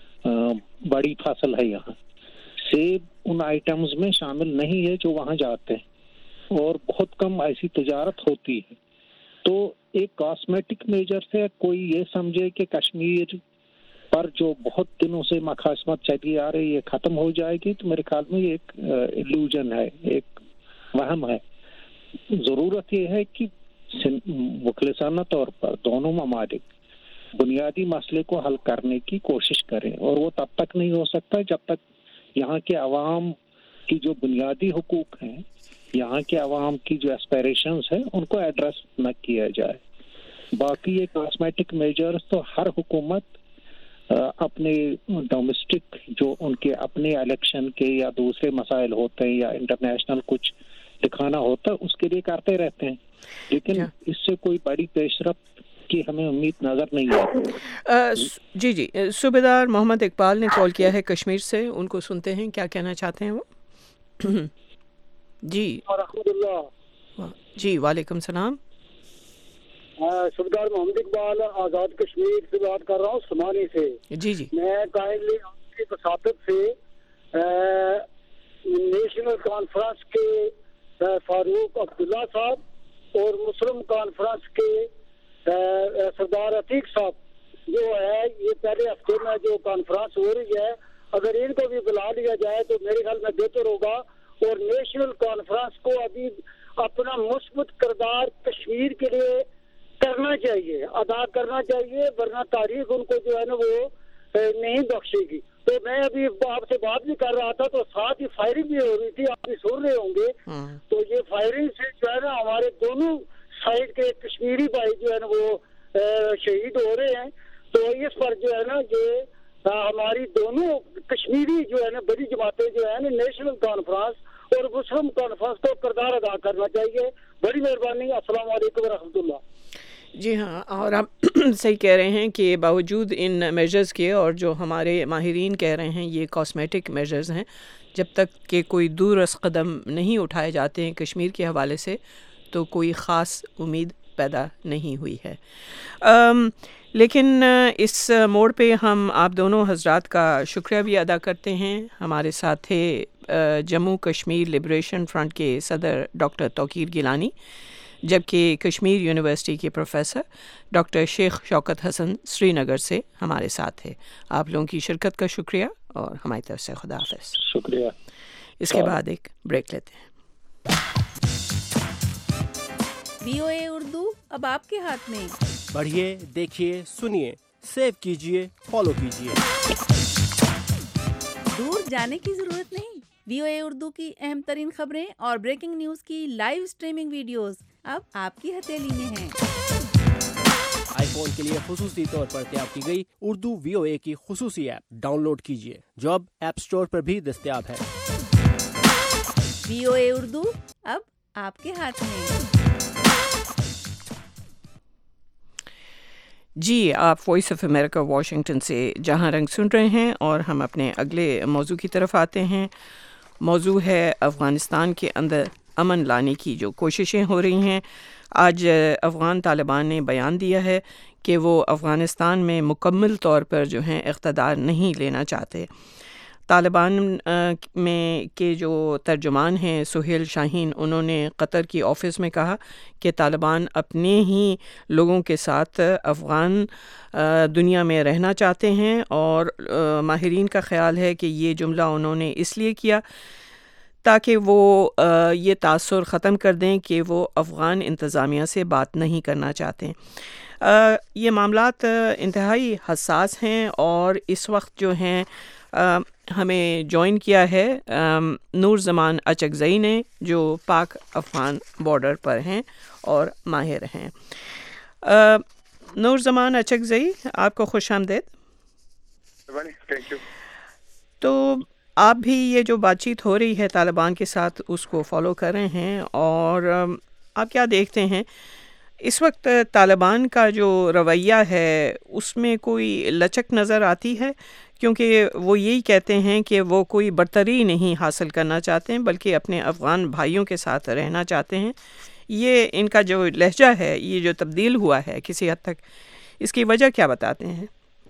بڑی فصل ہے, یہاں سیب ان آئٹمز میں شامل نہیں ہے جو وہاں جاتے ہیں اور بہت کم ایسی تجارت ہوتی ہے. تو ایک کاسمیٹک میجر سے کوئی یہ سمجھے کہ کشمیر پر جو بہت دنوں سے مخاصمت چلی آ رہی ہے ختم ہو جائے گی, تو میرے خیال میں یہ ایک ایلوژن ہے, ایک وہم ہے. ضرورت یہ ہے کہ مخلصانہ طور پر دونوں ممالک بنیادی مسئلے کو حل کرنے کی کوشش کریں, اور وہ تب تک نہیں ہو سکتا جب تک یہاں کے عوام کی جو بنیادی حقوق ہیں, یہاں کے عوام کی جو اسپائریشنز ہیں ان کو ایڈریس نہ کیا جائے. باقی یہ کاسمیٹک میجرز تو ہر حکومت اپنے ڈومیسٹک جو ان کے اپنے الیکشن کے یا دوسرے مسائل ہوتے ہیں یا انٹرنیشنل کچھ دکھانا ہوتا ہے اس کے لیے کرتے رہتے ہیں, لیکن اس سے کوئی بڑی پیش رفت کی ہمیں امید نظر نہیں آتی. جی جی صوبیدار محمد اقبال نے کال کیا ہے کشمیر سے, ان کو سنتے ہیں کیا کہنا چاہتے ہیں وہ. جی الحمدللہ. جی وعلیکم السلام. صوبیدار محمد اقبال آزاد کشمیر سے بات کر رہا ہوں, سمانی سے. جی جی میں کائنڈلی آپ کی وساطت سے نیشنل کانفرنس کے فاروق عبداللہ صاحب اور مسلم کانفرنس کے سردار عتیق صاحب جو ہے, یہ پہلے ہفتے میں جو کانفرنس ہو رہی ہے اگر ان کو بھی بلا لیا جائے تو میرے خیال میں بہتر ہوگا. اور نیشنل کانفرنس کو ابھی اپنا مثبت کردار کشمیر کے لیے کرنا چاہیے، ادا کرنا چاہیے، ورنہ تاریخ ان کو جو ہے نا وہ نہیں بخشے گی. تو میں ابھی آپ سے بات بھی کر رہا تھا تو ساتھ ہی فائرنگ بھی ہو رہی تھی، آپ بھی سن رہے ہوں گے. تو یہ فائرنگ سے جو ہے نا ہمارے دونوں سائڈ کے کشمیری بھائی جو ہے نا وہ شہید ہو رہے ہیں. تو اس پر جو ہے نا یہ ہماری دونوں کشمیری جو ہے نا بڑی جماعتیں جو ہے نا نیشنل کانفرنس اور مسلم کانفرنس کو کردار ادا کرنا چاہیے. بڑی مہربانی. السلام علیکم ورحمۃ اللہ. جی ہاں، اور آپ صحیح کہہ رہے ہیں کہ باوجود ان میجرز کے، اور جو ہمارے ماہرین کہہ رہے ہیں یہ کاسمیٹک میجرز ہیں، جب تک کہ کوئی دورس قدم نہیں اٹھائے جاتے ہیں کشمیر کے حوالے سے تو کوئی خاص امید پیدا نہیں ہوئی ہے. لیکن اس موڑ پہ ہم آپ دونوں حضرات کا شکریہ بھی ادا کرتے ہیں. ہمارے ساتھ تھے جموں کشمیر لبریشن فرنٹ کے صدر ڈاکٹر توقیر گیلانی، جبکہ کشمیر یونیورسٹی کے پروفیسر ڈاکٹر شیخ شوکت حسن سری نگر سے ہمارے ساتھ تھے. آپ لوگوں کی شرکت کا شکریہ اور ہماری طرف سے خدا حافظ. شکریہ. اس کے بعد ایک بریک لیتے ہیں. وی او اے اردو اب آپ کے ہاتھ میں. پڑھیے، دیکھیے، سنیے، سیو کیجیے، فالو کیجیے. دور جانے کی ضرورت نہیں. وی او اے اردو کی اہم ترین خبریں اور بریکنگ نیوز کی لائیو سٹریمنگ ویڈیوز اب آپ کی ہتھیلی میں ہیں. آئی فون کے لیے خصوصی طور پر تیار کی گئی اردو وی او اے کی خصوصی ایپ ڈاؤن لوڈ کیجیے، جو اب ایپ سٹور پر بھی دستیاب ہے. وی او اے اردو اب آپ کے ہاتھ میں. جی، آپ وائس آف امریکہ واشنگٹن سے جہاں رنگ سن رہے ہیں اور ہم اپنے اگلے موضوع کی طرف آتے ہیں. موضوع ہے افغانستان کے اندر امن لانے کی جو کوششیں ہو رہی ہیں. آج افغان طالبان نے بیان دیا ہے کہ وہ افغانستان میں مکمل طور پر جو ہیں اقتدار نہیں لینا چاہتے. طالبان میں کے جو ترجمان ہیں سہیل شاہین، انہوں نے قطر کی آفس میں کہا کہ طالبان اپنے ہی لوگوں کے ساتھ افغان دنیا میں رہنا چاہتے ہیں، اور ماہرین کا خیال ہے کہ یہ جملہ انہوں نے اس لیے کیا تاکہ وہ یہ تاثر ختم کر دیں کہ وہ افغان انتظامیہ سے بات نہیں کرنا چاہتے. یہ معاملات انتہائی حساس ہیں، اور اس وقت جو ہیں ہمیں جوائن کیا ہے نور زمان اچکزئی نے، جو پاک افغان بارڈر پر ہیں اور ماہر ہیں. نور زمان اچکزئی، آپ کو خوش آمدید. Thank you. تو آپ بھی یہ جو بات چیت ہو رہی ہے طالبان کے ساتھ اس کو فالو کر رہے ہیں، اور آپ کیا دیکھتے ہیں اس وقت طالبان کا جو رویہ ہے اس میں کوئی لچک نظر آتی ہے؟ کیونکہ وہ یہی کہتے ہیں کہ وہ کوئی برتری نہیں حاصل کرنا چاہتے ہیں بلکہ اپنے افغان بھائیوں کے ساتھ رہنا چاہتے ہیں. یہ ان کا جو لہجہ ہے، یہ جو تبدیل ہوا ہے کسی حد تک، اس کی وجہ کیا بتاتے ہیں؟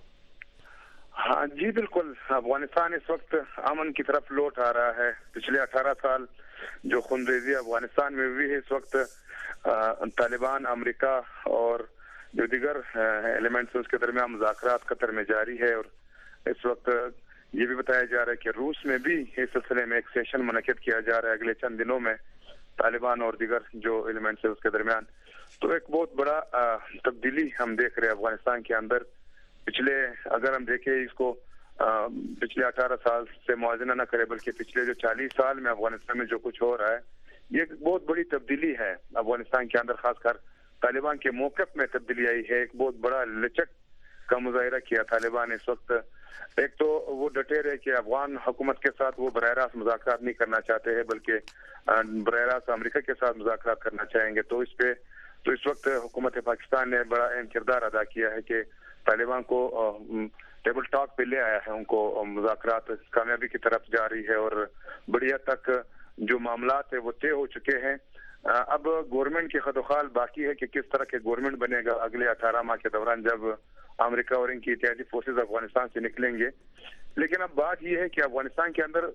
ہاں جی بالکل، افغانستان اس وقت امن کی طرف لوٹ آ رہا ہے. پچھلے اٹھارہ سال جو خونریزی افغانستان میں ہوئی ہے، اس وقت طالبان، امریکہ اور جو دیگر ایلیمنٹس اس کے درمیان مذاکرات قطر میں جاری ہے، اور اس وقت یہ بھی بتایا جا رہا ہے کہ روس میں بھی اس سلسلے میں ایک سیشن منعقد کیا جا رہا ہے اگلے چند دنوں میں طالبان اور دیگر جو ایلیمنٹس ہیں اس کے درمیان. تو ایک بہت بڑا تبدیلی ہم دیکھ رہے ہیں افغانستان کے اندر. پچھلے اگر ہم دیکھیں اس کو پچھلے اٹھارہ سال سے موازنہ نہ کرے بلکہ پچھلے جو چالیس سال میں افغانستان میں جو کچھ ہو رہا ہے، یہ ایک بہت بڑی تبدیلی ہے افغانستان کے اندر. خاص کر طالبان کے موقف میں تبدیلی آئی ہے. ایک بہت بڑا لچک کا مظاہرہ کیا طالبان اس وقت. ایک تو وہ ڈٹے رہے کہ افغان حکومت کے ساتھ وہ براہ راست مذاکرات نہیں کرنا چاہتے ہیں بلکہ براہ راست امریکہ کے ساتھ مذاکرات کرنا چاہیں گے. تو اس پہ تو اس وقت حکومت پاکستان نے بڑا اہم کردار ادا کیا ہے کہ طالبان کو ٹیبل ٹاک پہ لے آیا ہے. ان کو مذاکرات کامیابی کی طرف جا رہی ہے اور بڑی حد تک جو معاملات ہیں وہ طے ہو چکے ہیں. اب گورنمنٹ کی خدوخال باقی ہے کہ کس طرح کے گورنمنٹ بنے گا اگلے اٹھارہ ماہ کے دوران جب امریکہ اور ان کی اتحادی فورسز افغانستان سے نکلیں گے. لیکن اب بات یہ ہے کہ افغانستان کے اندر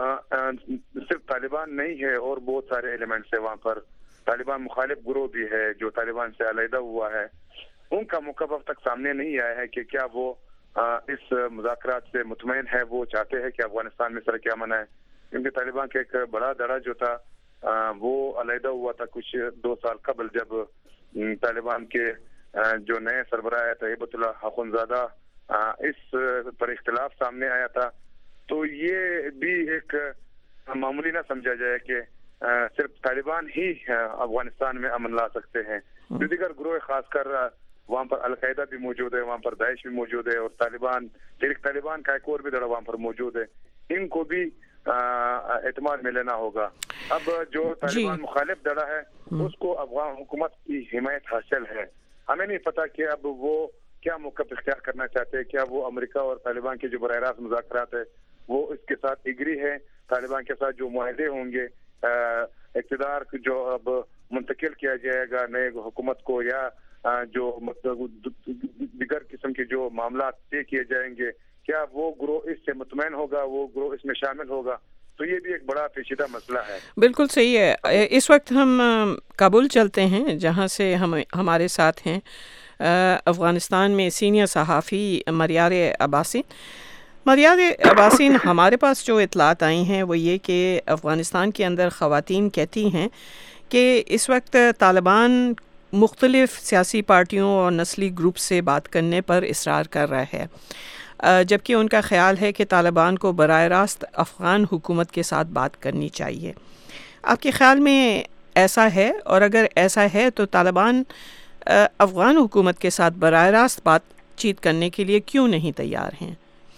صرف طالبان نہیں ہے اور بہت سارے ایلیمنٹس ہیں وہاں پر. طالبان مخالف گروہ بھی ہے جو طالبان سے علیحدہ ہوا ہے. ان کا موقف اب تک سامنے نہیں آیا ہے کہ کیا وہ اس مذاکرات سے مطمئن ہے. وہ چاہتے ہیں کہ افغانستان میں سرکے امن ہے، کیونکہ طالبان کا ایک بڑا دڑا جو تھا وہ علیحدہ ہوا تھا کچھ دو سال قبل جب طالبان کے جو نئے سربراہ تھے ہیبت اللہ اخونزادہ اس پر اختلاف سامنے آیا تھا. تو یہ بھی ایک معمولی نہ سمجھا جائے کہ صرف طالبان ہی افغانستان میں امن لا سکتے ہیں. جو دیگر گروہ خاص کر وہاں پر القاعدہ بھی موجود ہے, وہاں پر داعش بھی موجود ہے, اور طالبان تحریک طالبان کا ایک اور بھی دڑا وہاں پر موجود ہے. ان کو بھی اعتماد میں لینا ہوگا. اب جو طالبان مخالف دڑا ہے اس کو افغان حکومت کی حمایت حاصل ہے. ہمیں نہیں پتا کہ اب وہ کیا موقف اختیار کرنا چاہتے ہیں. کیا وہ امریکہ اور طالبان کے جو براہ راست مذاکرات ہے وہ اس کے ساتھ اگری ہے, طالبان کے ساتھ جو معاہدے ہوں گے اقتدار جو اب منتقل کیا جائے گا نئے حکومت کو, یا جو دیگر قسم کے جو معاملات طے کیے جائیں گے, کیا وہ گروہ اس سے مطمئن ہوگا, وہ گروہ اس میں شامل ہوگا؟ تو یہ بھی ایک بڑا پیچیدہ مسئلہ ہے. بالکل صحیح ہے. اس وقت ہم کابل چلتے ہیں جہاں سے ہم ہمارے ساتھ ہیں افغانستان میں سینئر صحافی مریار عباسین. مریار عباسین, ہمارے پاس جو اطلاعات آئی ہیں وہ یہ کہ افغانستان کے اندر خواتین کہتی ہیں کہ اس وقت طالبان مختلف سیاسی پارٹیوں اور نسلی گروپ سے بات کرنے پر اصرار کر رہا ہے, جبکہ ان کا خیال ہے کہ طالبان کو براہ راست افغان حکومت کے ساتھ بات کرنی چاہیے. آپ کے خیال میں ایسا ہے؟ اور اگر ایسا ہے تو طالبان افغان حکومت کے ساتھ براہ راست بات چیت کرنے کے لیے کیوں نہیں تیار ہیں؟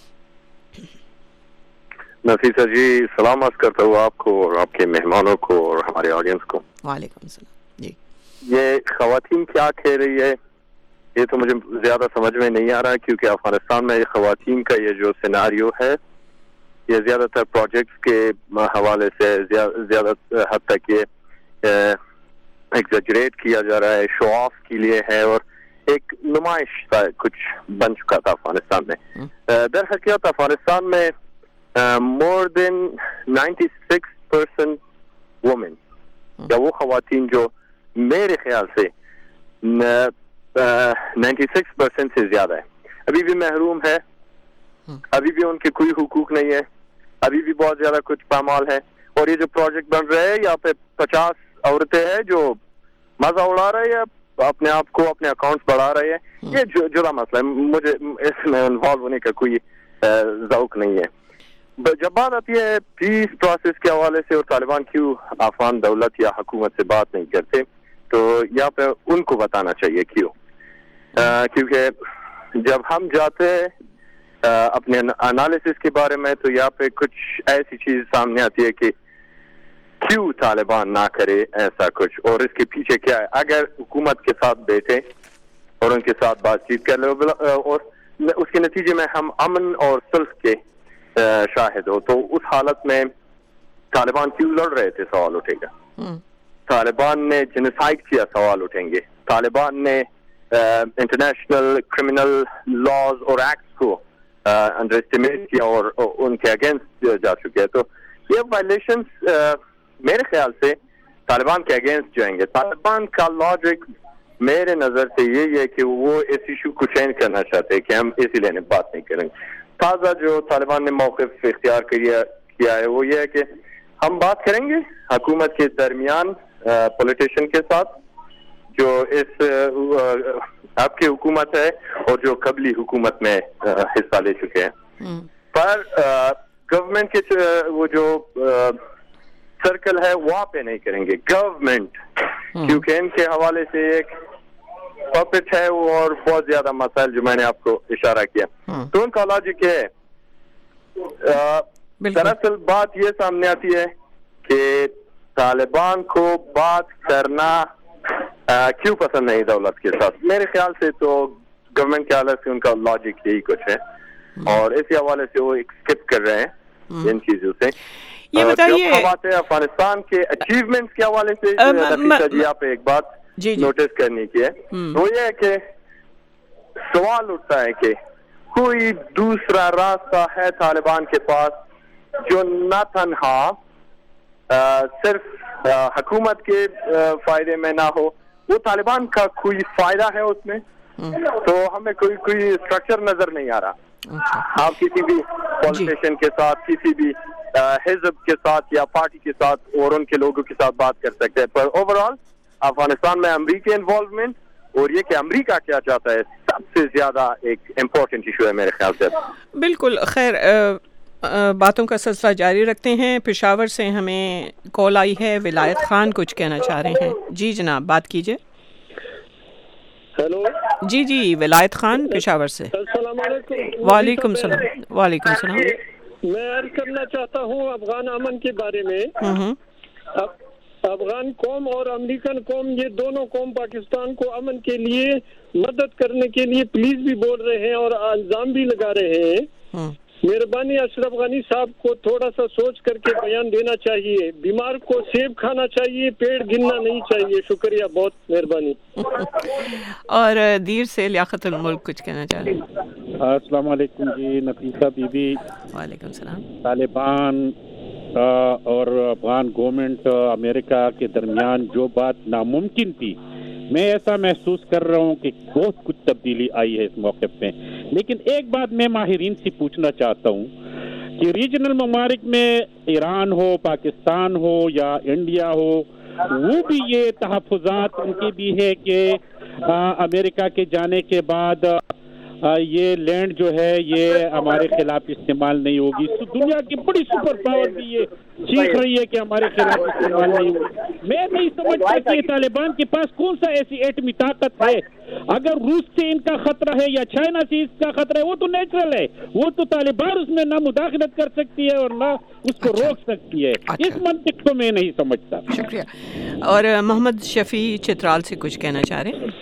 نفیسہ جی, سلام عرض کرتا ہوں آپ کو اور آپ کے مہمانوں کو اور ہمارے آڈینس کو. وعلیکم السلام. جی, یہ خواتین کیا کہہ رہی ہے یہ تو مجھے زیادہ سمجھ میں نہیں آ رہا, کیونکہ افغانستان میں یہ خواتین کا یہ جو سیناریو ہے یہ زیادہ تر پروجیکٹس کے حوالے سے زیادہ حد تک یہ ایگزیجریٹ کیا جا رہا ہے, شو آف کے لیے ہے, اور ایک نمائش کا کچھ بن چکا تھا افغانستان میں. در حقیقت افغانستان میں more than ninety six percent women, یا وہ خواتین جو میرے خیال سے نائنٹی سکس پرسینٹ سے زیادہ ہے, ابھی بھی محروم ہے, ابھی بھی ان کے کوئی حقوق نہیں ہے, ابھی بھی بہت زیادہ کچھ پامال ہے. اور یہ جو پروجیکٹ بن رہے ہیں یہاں پہ پچاس عورتیں ہیں جو مزہ اڑا رہے ہیں, اپنے آپ کو اپنے اکاؤنٹس بڑھا رہے ہیں. یہ جڑا مسئلہ ہے, مجھے اس میں انوالو ہونے کا کوئی ذوق نہیں ہے. جب بات آتی ہے پیس پروسیس کے حوالے سے اور طالبان کیوں افغان دولت یا حکومت سے بات نہیں کرتے, تو یہاں پہ ان کو بتانا چاہیے کیوں. کیونکہ جب ہم جاتے ہیں اپنے انالیسس کے بارے میں تو یہاں پہ کچھ ایسی چیز سامنے آتی ہے کہ کیوں طالبان نہ کرے ایسا کچھ, اور اس کے پیچھے کیا ہے. اگر حکومت کے ساتھ بیٹھے اور ان کے ساتھ بات چیت کر لیں اور اس کے نتیجے میں ہم امن اور صلح کے شاہد ہو, تو اس حالت میں طالبان کیوں لڑ رہے تھے سوال اٹھے گا. طالبان نے جنوسائیڈ کیا سوال اٹھیں گے. طالبان نے انٹرنیشنل کرمنل لاز اور ایکٹس کو انڈر اسٹیمیٹ کیا اور ان کے اگینسٹ جا چکے ہیں. تو یہ وائلیشنز میرے خیال سے طالبان کے اگینسٹ جائیں گے. طالبان کا لاجک میرے نظر سے یہ ہے کہ وہ اس ایشو کو چینج کرنا چاہتے ہیں کہ ہم اسی لیے بات نہیں کریں گے. تازہ جو طالبان نے موقف اختیار کیا ہے وہ یہ ہے کہ ہم بات کریں گے حکومت کے درمیان پولیٹیشین کے ساتھ جو اس آپ کی حکومت ہے اور جو قبلی حکومت میں حصہ لے چکے ہیں, پر گورنمنٹ کے وہ جو سرکل ہے وہاں پہ نہیں کریں گے گورنمنٹ, کیونکہ ان کے حوالے سے ایک پاپٹ ہے اور بہت زیادہ مسائل جو میں نے آپ کو اشارہ کیا. تو ان کا لاجک ہے, دراصل بات یہ سامنے آتی ہے کہ طالبان کو بات کرنا کیوں پسند نہیں دولت کے ساتھ. میرے خیال سے تو گورنمنٹ کے حوالے سے ان کا لاجک یہی کچھ ہے, اور اسی حوالے سے وہ اسکپ کر رہے ہیں ان چیزوں سے. یہ بتائیے بات ہے افغانستان کے اچیومنٹس کے حوالے سے نفیسہ جی آپ ایک بات نوٹس کرنے کی ہے, وہ یہ ہے کہ سوال اٹھتا ہے کہ کوئی دوسرا راستہ ہے طالبان کے پاس جو نہ تنہا صرف حکومت کے فائدے میں نہ ہو, وہ طالبان کا کوئی فائدہ ہے اس میں. تو ہمیں کوئی کوئی اسٹرکچر نظر نہیں آ رہا. آپ کسی بھی پالیٹیشین کے ساتھ, کسی بھی حزب کے ساتھ یا پارٹی کے ساتھ اور ان کے لوگوں کے ساتھ بات کر سکتے ہیں. پر اوور آل افغانستان میں امریکی انوالومنٹ اور یہ کہ امریکہ کیا چاہتا ہے سب سے زیادہ ایک امپورٹنٹ ایشو ہے میرے خیال سے. بالکل. خیر باتوں کا سلسلہ جاری رکھتے ہیں. پشاور سے ہمیں کال آئی ہے, ولایت خان کچھ کہنا چاہ رہے ہیں. جی جناب بات کیجئے. ہیلو جی جی ولایت خان پشاور سے. السلام علیکم. وعلیکم السلام. وعلیکم السلام. میں عرض کرنا چاہتا ہوں افغان امن کے بارے میں. افغان قوم اور امریکن قوم یہ دونوں قوم پاکستان کو امن کے لیے مدد کرنے کے لیے پلیز بھی بول رہے ہیں اور الزام بھی لگا رہے ہیں. مہربانی اشرف غنی صاحب کو تھوڑا سا سوچ کر کے بیان دینا چاہیے. بیمار کو سیب کھانا چاہیے, پیڑ گننا نہیں چاہیے. شکریہ, بہت مہربانی. اور دیر سے لیاقت الملک کچھ کہنا چاہ رہے ہیں. السلام علیکم جی نفیسہ بی بی. وعلیکم السلام. طالبان اور افغان گورنمنٹ امریکہ کے درمیان جو بات ناممکن تھی, میں ایسا محسوس کر رہا ہوں کہ بہت کچھ تبدیلی آئی ہے اس موقع پہ. لیکن ایک بات میں ماہرین سے پوچھنا چاہتا ہوں کہ ریجنل ممالک میں ایران ہو, پاکستان ہو یا انڈیا ہو, وہ بھی یہ تحفظات ان کے بھی ہے کہ امریکہ کے جانے کے بعد یہ لینڈ جو ہے یہ ہمارے خلاف استعمال نہیں ہوگی. دنیا کی بڑی سپر پاور بھی یہ چیخ رہی ہے کہ ہمارے خلاف استعمال نہیں ہوگی. میں نہیں سمجھتا کہ طالبان کے پاس کون سا ایسی ایٹمی طاقت ہے. اگر روس سے ان کا خطرہ ہے یا چائنا سے اس کا خطرہ ہے وہ تو نیچرل ہے, وہ تو طالبان اس میں نہ مداخلت کر سکتی ہے اور نہ اس کو روک سکتی ہے. اس منطق کو میں نہیں سمجھتا. شکریہ. اور محمد شفیع چترال سے کچھ کہنا چاہ رہے ہیں.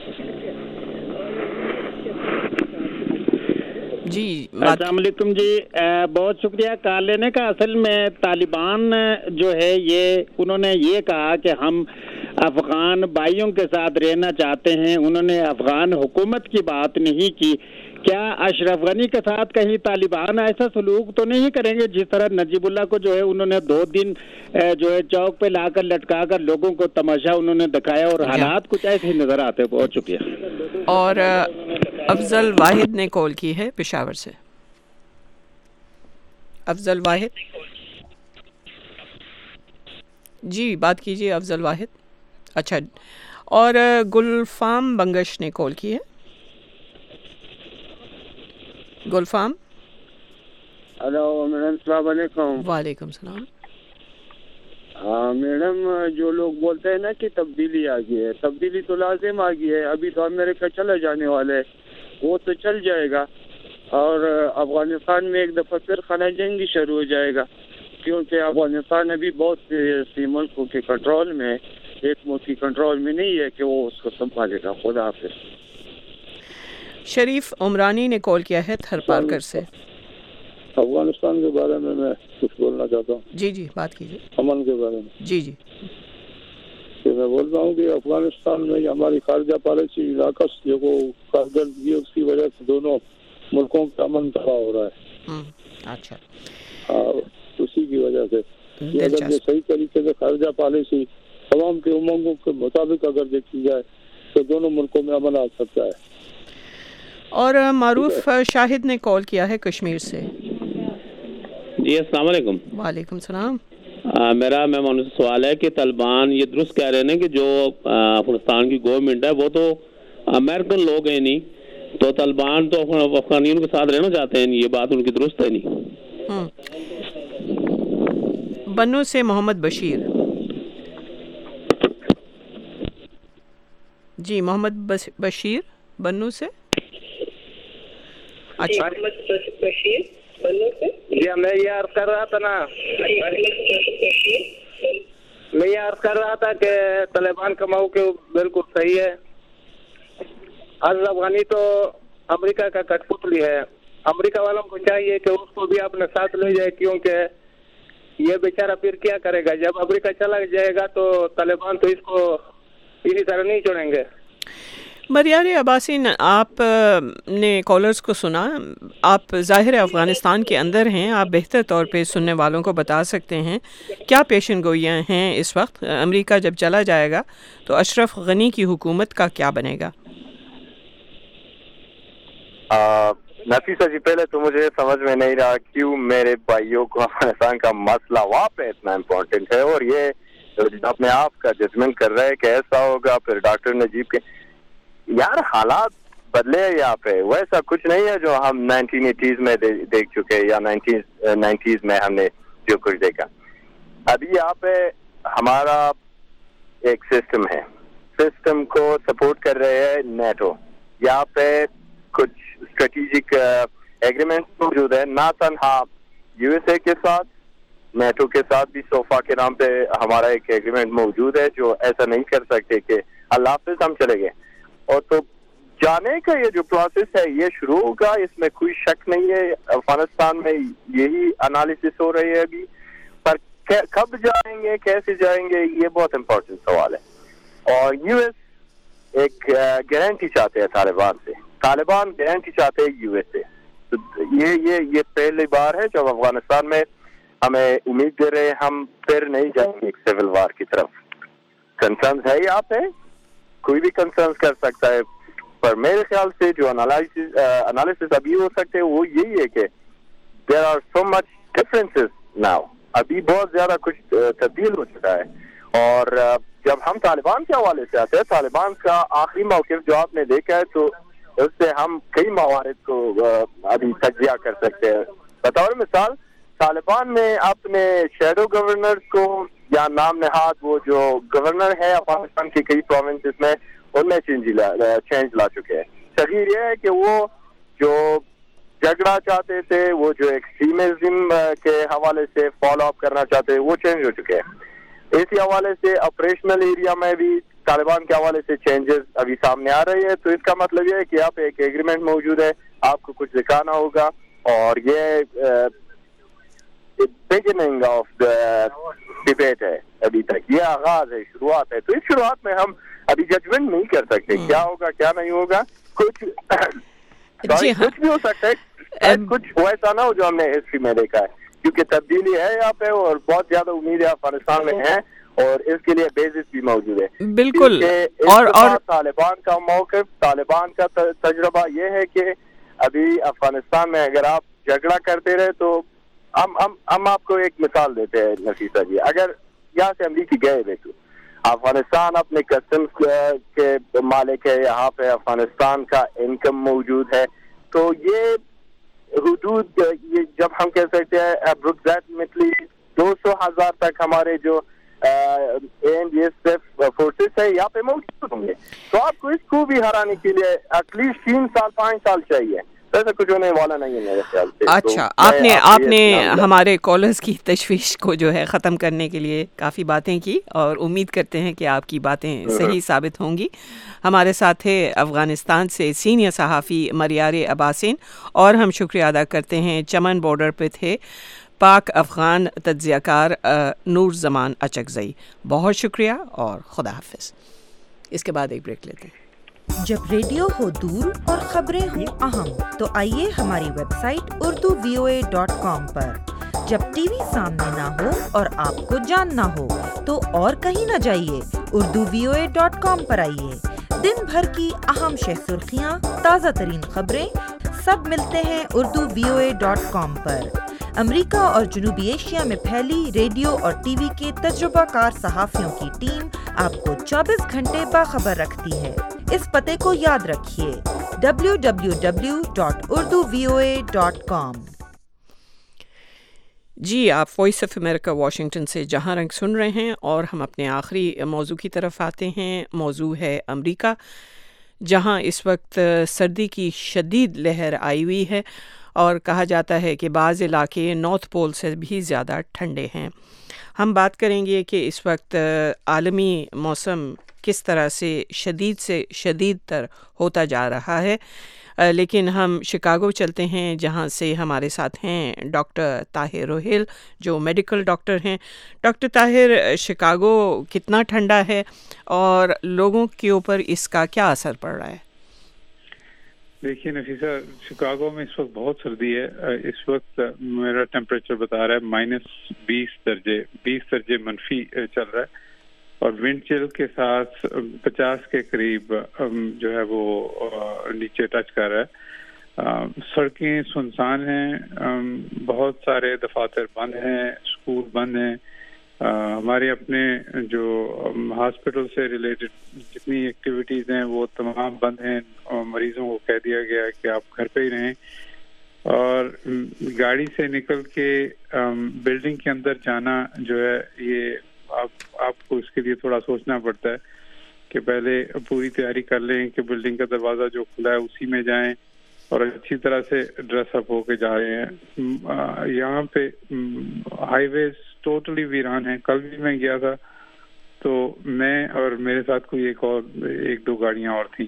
جی السلام علیکم جی, بہت شکریہ کال لینے کا. اصل میں طالبان جو ہے یہ انہوں نے یہ کہا کہ ہم افغان بھائیوں کے ساتھ رہنا چاہتے ہیں, انہوں نے افغان حکومت کی بات نہیں کی. کیا اشرف غنی کے ساتھ کہیں طالبان ایسا سلوک تو نہیں کریں گے جس طرح نجیب اللہ کو جو ہے انہوں نے دو دن جو ہے چوک پہ لا کر لٹکا کر لوگوں کو تماشا انہوں نے دکھایا اور حالات کچھ ایسے ہی نظر آتے. بہت شکریہ. اور افضل واحد نے کال کی ہے پشاور سے. افضل واحد جی بات کیجیے. افضل واحد. اچھا. اور گلفام بنگش نے کال کی ہے. گلفام. ہلو میڈم السلام علیکم. وعلیکم السلام. ہاں میڈم, جو لوگ بولتے ہیں نا کہ تبدیلی آ گئی ہے, تبدیلی تو لازم آ گئی ہے. ابھی تو امریکہ چلا جانے والے, وہ تو چل جائے گا اور افغانستان میں ایک دفعہ پھر خانہ جنگی شروع ہو جائے گا, کیونکہ افغانستان ابھی بہت سی ملکوں کے کنٹرول میں, ایک ملک کی کنٹرول میں نہیں ہے کہ وہ اس کو سنبھالے گا. خدا حافظ. شریف عمرانی نے کال کیا ہے تھر پارکر سے. افغانستان کے بارے میں میں کچھ بولنا چاہتا ہوں. جی جی بات کیجیے. امن کے بارے میں. جی جی کہ میں بول رہا ہوں کہ افغانستان میں ہماری خارجہ پالیسی علاقہ جو کو کارگردگی اس کی وجہ سے دونوں ملکوں کا امن تباہ ہو رہا ہے. اچھا. اسی کی وجہ سے اگر یہ صحیح طریقے سے خارجہ پالیسی عوام کے امنگوں کے مطابق اگر دیکھی جائے تو دونوں ملکوں میں امن آ سکتا ہے. اور معروف شاہد نے کال کیا ہے کشمیر سے. جی السلام علیکم. وعلیکم السلام. میرا مہمانوں سے سوال ہے کہ طالبان یہ درست کہہ رہے ہیں کہ جو افغانستان کی گورنمنٹ ہے وہ تو امریکن لوگ ہیں نہیں, تو طالبان تو افغانیوں کے ساتھ رہنا چاہتے ہیں, یہ بات ان کی درست ہے نہیں. بنو سے محمد بشیر. جی محمد بشیر بنو سے. اچھا بشیر بنو سے. جی میں یہ عرض کر رہا تھا نا میں یہ عرض کر رہا تھا کہ طالبان کا موقف بالکل صحیح ہے. اشرف غنی تو امریکہ کا کٹ پتلی ہے. امریکہ والوں کو چاہیے کہ اس کو بھی اپنے ساتھ لے جائے, کیونکہ یہ بیچارہ پھر کیا کرے گا. جب امریکہ چلا جائے گا تو طالبان تو اس کو اسی طرح نہیں چھوڑیں گے. بریار عباسی, آپ نے کالرز کو سنا, آپ ظاہر افغانستان کے اندر ہیں, آپ بہتر طور پہ سننے والوں کو بتا سکتے ہیں کیا پیشن گوئیاں ہیں اس وقت. امریکہ جب چلا جائے گا تو اشرف غنی کی حکومت کا کیا بنے گا؟ نفیسہ جی پہلے تو مجھے سمجھ میں نہیں رہا کیوں میرے بھائیوں کو افغانستان کا مسئلہ وہاں پہ اتنا امپورٹنٹ ہے، اور یہ اپنے آپ کا ججمنٹ کر رہے کہ ایسا ہوگا، پھر ڈاکٹر نجیب کے یار حالات بدلے ہیں یہاں پہ، ویسا کچھ نہیں ہے جو ہم نائنٹین ایٹیز میں دیکھ چکے یا نائنٹین نائنٹیز میں ہم نے جو کچھ دیکھا. ابھی یہاں پہ ہمارا ایک سسٹم ہے، سسٹم کو سپورٹ کر رہے ہیں نیٹو. یہاں پہ کچھ اسٹریٹجک ایگریمنٹ موجود ہے، نہ تنہا یو ایس اے کے ساتھ، نیٹو کے ساتھ بھی صوفا کے نام پہ ہمارا ایک ایگریمنٹ موجود ہے جو ایسا نہیں کر سکتے کہ اللہ حافظ ہم چلے گئے. اور تو جانے کا یہ جو پروسیس ہے یہ شروع ہوگا، اس میں کوئی شک نہیں ہے. افغانستان میں یہی انالیسس ہو رہی ہے ابھی، پر کب جائیں گے، کیسے جائیں گے، یہ بہت امپورٹنٹ سوال ہے. اور یو ایس ایک گارنٹی چاہتے ہیں طالبان سے، طالبان گارنٹی چاہتے ہیں یو ایس سے. تو یہ یہ یہ پہلی بار ہے جب افغانستان میں ہمیں امید دے رہے ہم پھر نہیں جائیں گے ایک سول وار کی طرف. کنسرنز ہے یہاں پہ، کوئی بھی کنسرنز کر سکتا ہے، پر میرے خیال سے جو انالیسس انالیسس ابھی ہو سکتے ہیں وہ یہی ہے کہ there are so much differences now. ابھی بہت زیادہ کچھ تبدیل ہو چکا ہے. اور جب ہم طالبان کے حوالے سے آتے ہیں، طالبان کا آخری موقف جو آپ نے دیکھا ہے تو اس سے ہم کئی موارد کو ابھی تجزیہ کر سکتے ہیں. بطور مثال طالبان نے اپنے شیڈو گورنر کو یا نام نہاد وہ جو گورنر ہے افغانستان کی کئی پروونسز میں ان میں چینج لا چینج لا چکے ہیں. تغیر یہ ہے کہ وہ جو جھگڑا چاہتے تھے، وہ جو ایکسٹریمزم کے حوالے سے فالو اپ کرنا چاہتے ہیں، وہ چینج ہو چکے ہیں. اسی حوالے سے آپریشنل ایریا میں بھی طالبان کے حوالے سے چینجز ابھی سامنے آ رہی ہے. تو اس کا مطلب یہ ہے کہ آپ ایک ایگریمنٹ موجود ہے، آپ کو کچھ دکھانا ہوگا، اور یہ بگننگ آف دا ڈبیٹ ہے. ابھی تک یہ آغاز ہے، شروعات ہے. تو اس شروعات میں ہم ابھی ججمنٹ نہیں کر سکتے کیا ہوگا کیا نہیں ہوگا. کچھ کچھ بھی ہو سکتا ہے، کچھ ویسا نہ ہو جو ہم نے ہسٹری میں دیکھا ہے، کیونکہ تبدیلی ہے یہاں پہ اور بہت زیادہ امیدیں افغانستان میں ہیں، اور اس کے لیے بیسس بھی موجود ہے. بالکل. اور اور طالبان کا موقف، طالبان کا تجربہ یہ ہے کہ ابھی افغانستان میں اگر آپ جھگڑا کرتے رہے تو ہم ہم ہم آپ کو ایک مثال دیتے ہیں نفیسہ جی. اگر یہاں سے امریکی گئے دیکھو، افغانستان اپنے کسٹمز کے مالک ہے، یہاں پہ افغانستان کا انکم موجود ہے، تو یہ حدود یہ جب ہم کہہ سکتے ہیں اپروکسیمیٹلی دو سو ہزار تک ہمارے جو اینڈ یہ صرف فورسز ہے یہاں پہ موجود ہوں گے. تو آپ کو اس کو بھی ہرانے کے لیے ایٹ لیسٹ تین سال پانچ سال چاہیے. ایسا کچھ ہونے والا نہیں ہے میرے خیال سے. اچھا، آپ نے آپ نے ہمارے کالرز کی تشویش کو جو ہے ختم کرنے کے لیے کافی باتیں کی، اور امید کرتے ہیں کہ آپ کی باتیں صحیح ثابت ہوں گی. ہمارے ساتھ تھے افغانستان سے سینئر صحافی مریار عباسین، اور ہم شکریہ ادا کرتے ہیں چمن بارڈر پہ تھے پاک افغان تجزیہ کار نور زمان اچکزئی. بہت شکریہ اور خدا حافظ. اس کے بعد ایک بریک لیتے ہیں. جب ریڈیو ہو دور اور خبریں ہوں اہم تو آئیے ہماری website Urdu V O A dot com پر. جب ٹی وی سامنے نہ ہو اور آپ کو جاننا ہو تو اور کہیں نہ جائیے، Urdu V O A dot com پر آئیے. دن بھر کی اہم شہ سرخیاں، تازہ ترین خبریں سب ملتے ہیں Urdu V O A dot com پر. امریکہ اور جنوبی ایشیا میں پھیلی ریڈیو اور ٹی وی کے تجربہ کار صحافیوں کی ٹیم آپ کو چوبیس گھنٹے باخبر رکھتی ہے. اس پتے کو یاد رکھیے، W W W dot Urdu V O A dot com. جی، آپ وائس آف امریکہ واشنگٹن سے جہاں رنگ سن رہے ہیں، اور ہم اپنے آخری موضوع کی طرف آتے ہیں. موضوع ہے امریکہ، جہاں اس وقت سردی کی شدید لہر آئی ہوئی ہے، اور کہا جاتا ہے کہ بعض علاقے نارتھ پول سے بھی زیادہ ٹھنڈے ہیں. ہم بات کریں گے کہ اس وقت عالمی موسم کس طرح سے شدید سے شدید تر ہوتا جا رہا ہے. لیکن ہم شکاگو چلتے ہیں، جہاں سے ہمارے ساتھ ہیں ڈاکٹر طاہر روہیل جو میڈیکل ڈاکٹر ہیں. ڈاکٹر طاہر، شکاگو کتنا ٹھنڈا ہے اور لوگوں کے اوپر اس کا کیا اثر پڑ رہا ہے؟ دیکھیے نفیسہ، شکاگو میں اس وقت بہت سردی ہے. اس وقت میرا ٹیمپریچر بتا رہا ہے مائنس بیس درجے بیس درجے منفی چل رہا ہے، اور ونڈ چل کے ساتھ پچاس کے قریب جو ہے وہ نیچے ٹچ کر رہا ہے. سڑکیں سنسان ہیں، بہت سارے دفاتر بند ہیں، اسکول بند ہیں، ہمارے اپنے جو ہاسپٹل سے ریلیٹڈ جتنی ایکٹیویٹیز ہیں وہ تمام بند ہیں، اور مریضوں کو کہہ دیا گیا ہے کہ آپ گھر پہ ہی رہیں، اور گاڑی سے نکل کے بلڈنگ کے اندر جانا جو ہے یہ آپ آپ کو اس کے لیے تھوڑا سوچنا پڑتا ہے کہ پہلے پوری تیاری کر لیں کہ بلڈنگ کا دروازہ جو کھلا ہے اسی میں جائیں اور اچھی طرح سے ڈریس اپ ہو کے جا رہے ہیں۔ یہاں پہ ہائی ویز ٹوٹلی ویران ہیں۔ کل بھی میں گیا تھا تو میں اور میرے ساتھ کوئی ایک اور ایک دو گاڑیاں اور تھیں،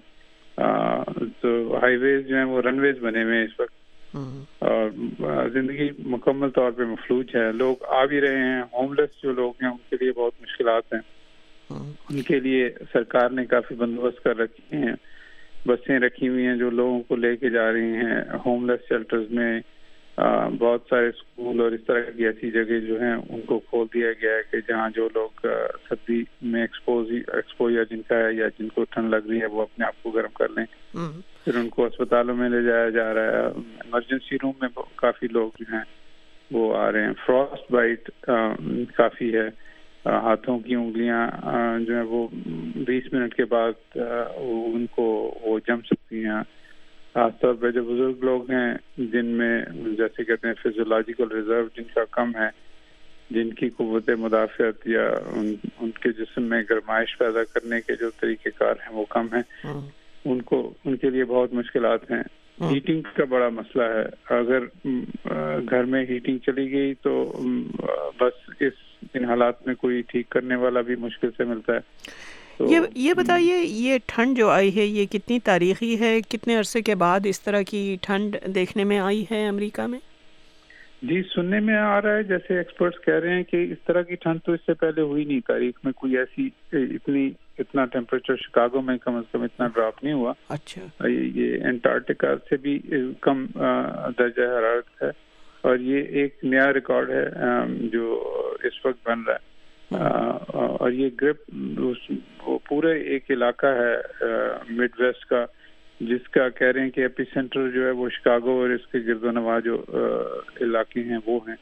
تو ہائی ویز جو ہیں وہ رن ویز بنے ہوئے ہیں اس وقت، اور زندگی مکمل طور پہ مفلوج ہے۔ لوگ آ بھی رہے ہیں، ہوم لیس جو لوگ ہیں ان کے لیے بہت مشکلات ہیں، ان کے لیے سرکار نے کافی بندوبست کر رکھے ہیں، بسیں رکھی ہوئی ہیں جو لوگوں کو لے کے جا رہی ہیں ہوم لیس شیلٹرز میں۔ بہت سارے اسکول اور اس طرح کی ایسی جگہ جو ہیں ان کو کھول دیا گیا ہے کہ جہاں جو لوگ سردی میں ایکسپوز ایکسپوجر جن کا ہے یا جن کو ٹھنڈ لگ رہی ہے وہ اپنے آپ کو گرم کر لیں، پھر ان کو اسپتالوں میں لے جایا جا رہا ہے۔ ایمرجنسی روم میں کافی لوگ جو ہیں وہ آ رہے ہیں۔ فراسٹ بائٹ کافی ہے، ہاتھوں کی انگلیاں جو ہیں وہ بیس منٹ کے بعد ان کو وہ جم سکتی ہیں، خاص طور پہ جو بزرگ لوگ ہیں جن میں جیسے کہتے ہیں فزیولوجیکل ریزرو جن کا کم ہے، جن کی قوت مدافعت یا ان, ان کے جسم میں گرمائش پیدا کرنے کے جو طریقہ کار ہیں وہ کم ہیں، ان کو ان کے لیے بہت مشکلات ہیں۔ ہیٹنگ کا بڑا مسئلہ ہے، اگر گھر میں ہیٹنگ چلی گئی تو بس اس ان حالات میں کوئی ٹھیک کرنے والا بھی مشکل سے ملتا ہے۔ یہ یہ بتائیے یہ ٹھنڈ جو آئی ہے یہ کتنی تاریخی ہے؟ کتنے عرصے کے بعد اس طرح کی ٹھنڈ دیکھنے میں آئی ہے امریکہ میں؟ جی سننے میں آ رہا ہے جیسے ایکسپرٹس کہہ رہے ہیں کہ اس طرح کی ٹھنڈ تو اس سے پہلے ہوئی نہیں، تاریخ میں کوئی ایسی اتنی اتنا ٹیمپریچر شکاگو میں کم از کم اتنا ڈراپ نہیں ہوا۔ اچھا، یہ انٹارکٹیکا سے بھی کم درجہ حرارت ہے، اور یہ ایک نیا ریکارڈ ہے جو اس وقت بن رہا ہے، اور یہ گرپ پورے ایک علاقہ ہے مڈ ویسٹ کا جس کا کہہ رہے ہیں کہ ایپی سینٹر جو ہے وہ شکاگو اور اس کے گرد و نواح جو علاقے ہیں وہ ہیں۔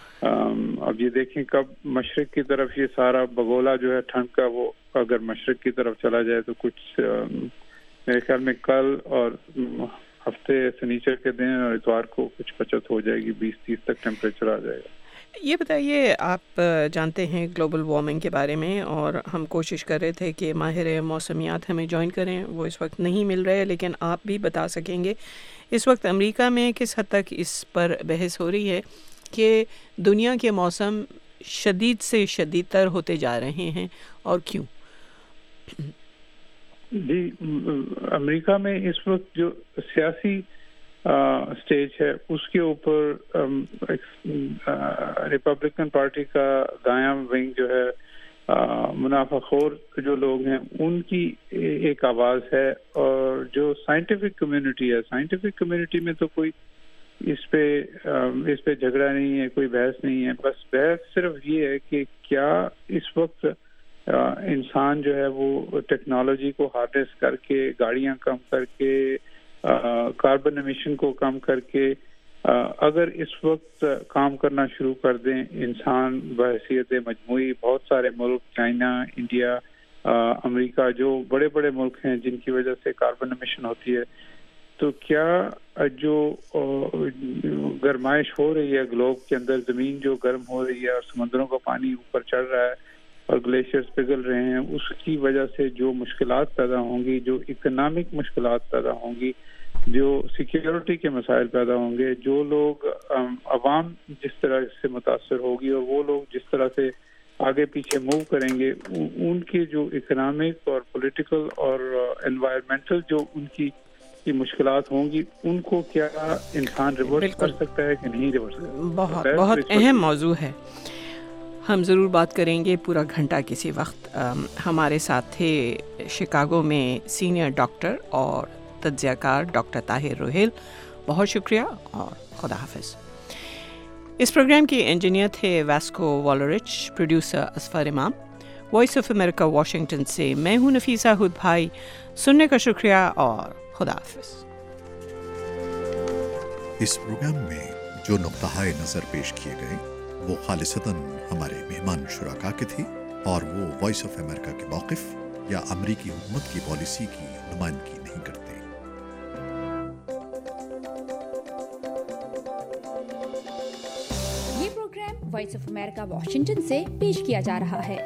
اب یہ دیکھیں کب مشرق کی طرف یہ سارا بگولا جو ہے ٹھنڈ کا وہ اگر مشرق کی طرف چلا جائے تو کچھ میرے خیال میں کل اور ہفتے سنیچر کے دن اور اتوار کو کچھ بچت ہو جائے گی، بیس تیس تک ٹیمپریچر آ جائے گا۔ یہ بتائیے آپ جانتے ہیں گلوبل وارمنگ کے بارے میں، اور ہم کوشش کر رہے تھے کہ ماہر موسمیات ہمیں جوائن کریں، وہ اس وقت نہیں مل رہے، لیکن آپ بھی بتا سکیں گے اس وقت امریکہ میں کس حد تک اس پر بحث ہو رہی ہے کہ دنیا کے موسم شدید سے شدید تر ہوتے جا رہے ہیں اور کیوں؟ جی امریکہ میں اس وقت جو سیاسی اسٹیج ہے اس کے اوپر ریپبلکن پارٹی کا دایاں ونگ جو ہے منافع خور جو لوگ ہیں ان کی ایک آواز ہے، اور جو سائنٹیفک کمیونٹی ہے، سائنٹیفک کمیونٹی میں تو کوئی اس پہ اس پہ جھگڑا نہیں ہے، کوئی بحث نہیں ہے، بس بحث صرف یہ ہے کہ کیا اس وقت انسان جو ہے وہ ٹیکنالوجی کو ہارنس کر کے، گاڑیاں کم کر کے، کاربن ایمیشن کو کم کر کے اگر اس وقت کام کرنا شروع کر دیں انسان بحیثیت مجموعی، بہت سارے ملک چائنا، انڈیا، امریکہ جو بڑے بڑے ملک ہیں جن کی وجہ سے کاربن ایمیشن ہوتی ہے، تو کیا جو گرمائش ہو رہی ہے گلوب کے اندر، زمین جو گرم ہو رہی ہے اور سمندروں کا پانی اوپر چڑھ رہا ہے اور گلیشیئرز پگھل رہے ہیں، اس کی وجہ سے جو مشکلات پیدا ہوں گی، جو اکنامک مشکلات پیدا ہوں گی، جو سیکیورٹی کے مسائل پیدا ہوں گے، جو لوگ عوام جس طرح سے متاثر ہوگی اور وہ لوگ جس طرح سے آگے پیچھے موو کریں گے، ان کی جو اکنامک اور پولیٹیکل اور انوائرمنٹل جو ان کی کی مشکلات ہوں گی، ان کو کیا انسان ریورس کر سکتا ہے کہ نہیں ریورس کر سکتا؟ بہت بہت اہم موضوع ہے، ہم ضرور بات کریں گے پورا گھنٹہ کسی وقت۔ ہمارے ساتھ تھے شکاگو میں سینئر ڈاکٹر اور تجزیہ کار ڈاکٹر طاہر روہیل، بہت شکریہ اور خدا حافظ۔ اس پروگرام کے انجینئر تھے واسکو والرچ، producer Asfar Imam. Voice of America Washington سے میں ہوں نفیسہ ہود بھائی، سننے کا شکریہ اور خدا حافظ۔ اس پروگرام میں جو نقطہ نظر پیش کیے گئے وہ خالصتاً ہمارے مہمان شرکا کے تھے اور وہ وائس آف امریکہ کے موقف یا امریکی حکومت کی پالیسی کی نمائندگی نہیں کرتے۔ یہ programme voice of America Washington سے پیش کیا جا رہا ہے۔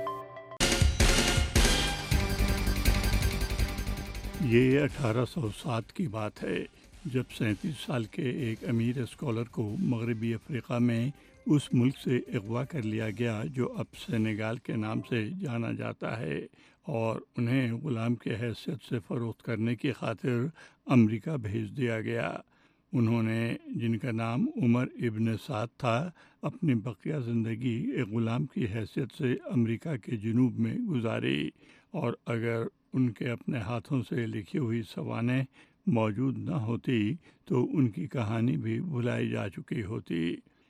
یہ اٹھارہ سو سات کی بات ہے جب سینتیس سال کے ایک امیر اسکالر کو مغربی افریقہ میں اس ملک سے اغوا کر لیا گیا جو اب سینیگال کے نام سے جانا جاتا ہے، اور انہیں غلام کے حیثیت سے فروخت کرنے کی خاطر امریکہ بھیج دیا گیا۔ انہوں نے، جن کا نام عمر ابن سعد تھا، اپنی بقیہ زندگی ایک غلام کی حیثیت سے امریکہ کے جنوب میں گزاری، اور اگر ان کے اپنے ہاتھوں سے لکھی ہوئی سوانح موجود نہ ہوتی تو ان کی کہانی بھی بھلائی جا چکی ہوتی۔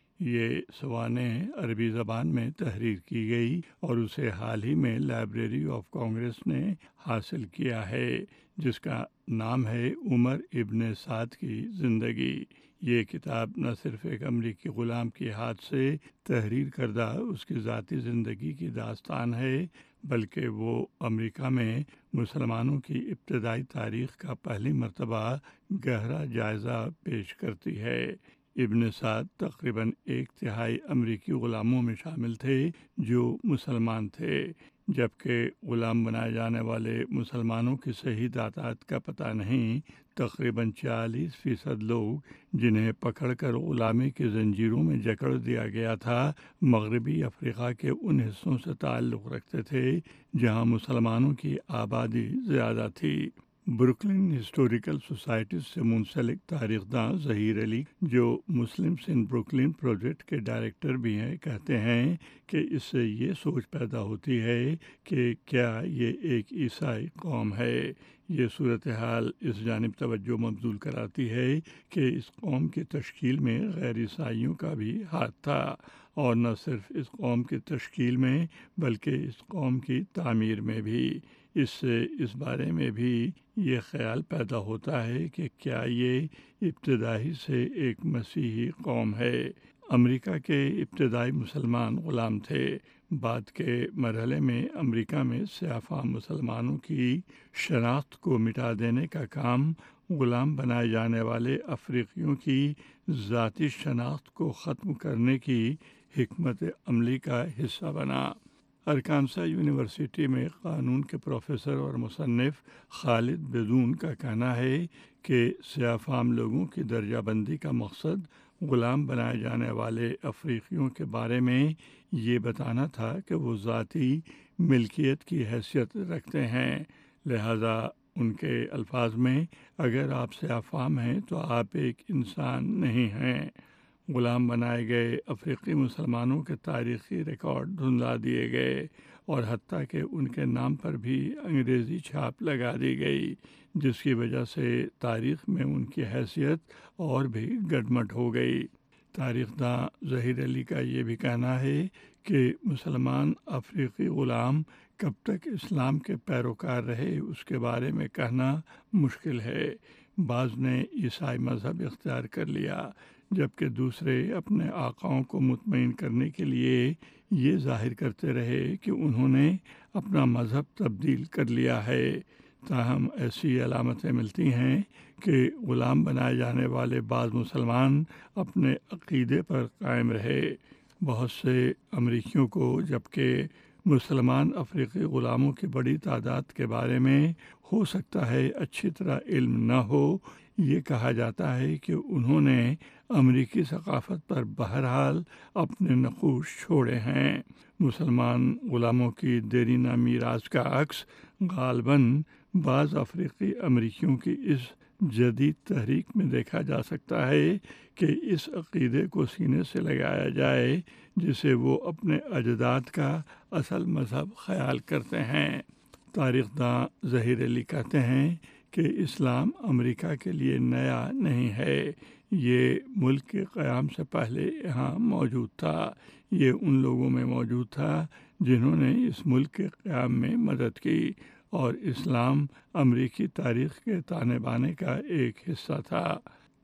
یہ سوانح عربی زبان میں تحریر کی گئی اور اسے حال ہی میں لائبریری آف کانگریس نے حاصل کیا ہے، جس کا نام ہے عمر ابن سعد کی زندگی۔ یہ کتاب نہ صرف ایک امریکی غلام کے ہاتھ سے تحریر کردہ اس کی ذاتی زندگی کی داستان ہے، بلکہ وہ امریکہ میں مسلمانوں کی ابتدائی تاریخ کا پہلی مرتبہ گہرا جائزہ پیش کرتی ہے۔ ابن سعد تقریباً ایک تہائی امریکی غلاموں میں شامل تھے جو مسلمان تھے، جبکہ غلام بنائے جانے والے مسلمانوں کی صحیح تعداد کا پتہ نہیں۔ تقریباً چالیس فیصد لوگ جنہیں پکڑ کر غلامی کی زنجیروں میں جکڑ دیا گیا تھا، مغربی افریقہ کے ان حصوں سے تعلق رکھتے تھے جہاں مسلمانوں کی آبادی زیادہ تھی۔ بروکلن ہسٹوریکل سوسائٹی سے منسلک تاریخ داں ظہیر علی، جو مسلمز ان بروکلن پروجیکٹ کے ڈائریکٹر بھی ہیں، کہتے ہیں کہ اس سے یہ سوچ پیدا ہوتی ہے کہ کیا یہ ایک عیسائی قوم ہے۔ یہ صورتحال اس جانب توجہ مبذول کراتی ہے کہ اس قوم کی تشکیل میں غیر عیسائیوں کا بھی ہاتھ تھا، اور نہ صرف اس قوم کی تشکیل میں بلکہ اس قوم کی تعمیر میں بھی۔ اس سے اس بارے میں بھی یہ خیال پیدا ہوتا ہے کہ کیا یہ ابتدائی سے ایک مسیحی قوم ہے۔ امریکہ کے ابتدائی مسلمان غلام تھے۔ بعد کے مرحلے میں امریکہ میں سیاہ فام مسلمانوں کی شناخت کو مٹا دینے کا کام غلام بنائے جانے والے افریقیوں کی ذاتی شناخت کو ختم کرنے کی حکمت عملی کا حصہ بنا۔ ارکانسا یونیورسٹی میں قانون کے پروفیسر اور مصنف خالد بدون کا کہنا ہے کہ سیاہ فام لوگوں کی درجہ بندی کا مقصد غلام بنائے جانے والے افریقیوں کے بارے میں یہ بتانا تھا کہ وہ ذاتی ملکیت کی حیثیت رکھتے ہیں، لہذا ان کے الفاظ میں اگر آپ سیاہ فام ہیں تو آپ ایک انسان نہیں ہیں۔ غلام بنائے گئے افریقی مسلمانوں کے تاریخی ریکارڈ دھندلا دیے گئے، اور حتیٰ کہ ان کے نام پر بھی انگریزی چھاپ لگا دی گئی، جس کی وجہ سے تاریخ میں ان کی حیثیت اور بھی گڈمٹ ہو گئی۔ تاریخ داں ظہیر علی کا یہ بھی کہنا ہے کہ مسلمان افریقی غلام کب تک اسلام کے پیروکار رہے اس کے بارے میں کہنا مشکل ہے۔ بعض نے عیسائی مذہب اختیار کر لیا، جبکہ دوسرے اپنے آقاؤں کو مطمئن کرنے کے لیے یہ ظاہر کرتے رہے کہ انہوں نے اپنا مذہب تبدیل کر لیا ہے۔ تاہم ایسی علامتیں ملتی ہیں کہ غلام بنائے جانے والے بعض مسلمان اپنے عقیدے پر قائم رہے۔ بہت سے امریکیوں کو جبکہ مسلمان افریقی غلاموں کی بڑی تعداد کے بارے میں ہو سکتا ہے اچھی طرح علم نہ ہو، یہ کہا جاتا ہے کہ انہوں نے امریکی ثقافت پر بہرحال اپنے نقوش چھوڑے ہیں۔ مسلمان غلاموں کی دیرینہ میراث کا عکس غالباً بعض افریقی امریکیوں کی اس جدید تحریک میں دیکھا جا سکتا ہے کہ اس عقیدے کو سینے سے لگایا جائے جسے وہ اپنے اجداد کا اصل مذہب خیال کرتے ہیں۔ تاریخ داں ظہیر علی کہتے ہیں کہ اسلام امریکہ کے لیے نیا نہیں ہے، یہ ملک کے قیام سے پہلے یہاں موجود تھا۔ یہ ان لوگوں میں موجود تھا جنہوں نے اس ملک کے قیام میں مدد کی، اور اسلام امریکی تاریخ کے تانے بانے کا ایک حصہ تھا۔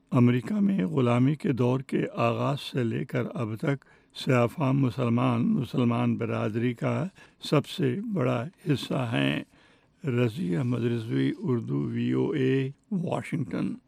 امریکہ میں غلامی کے دور کے آغاز سے لے کر اب تک سیاہ فام مسلمان مسلمان برادری کا سب سے بڑا حصہ ہیں۔ Razi Ahmed Rizvi, Urdu V O A, Washington.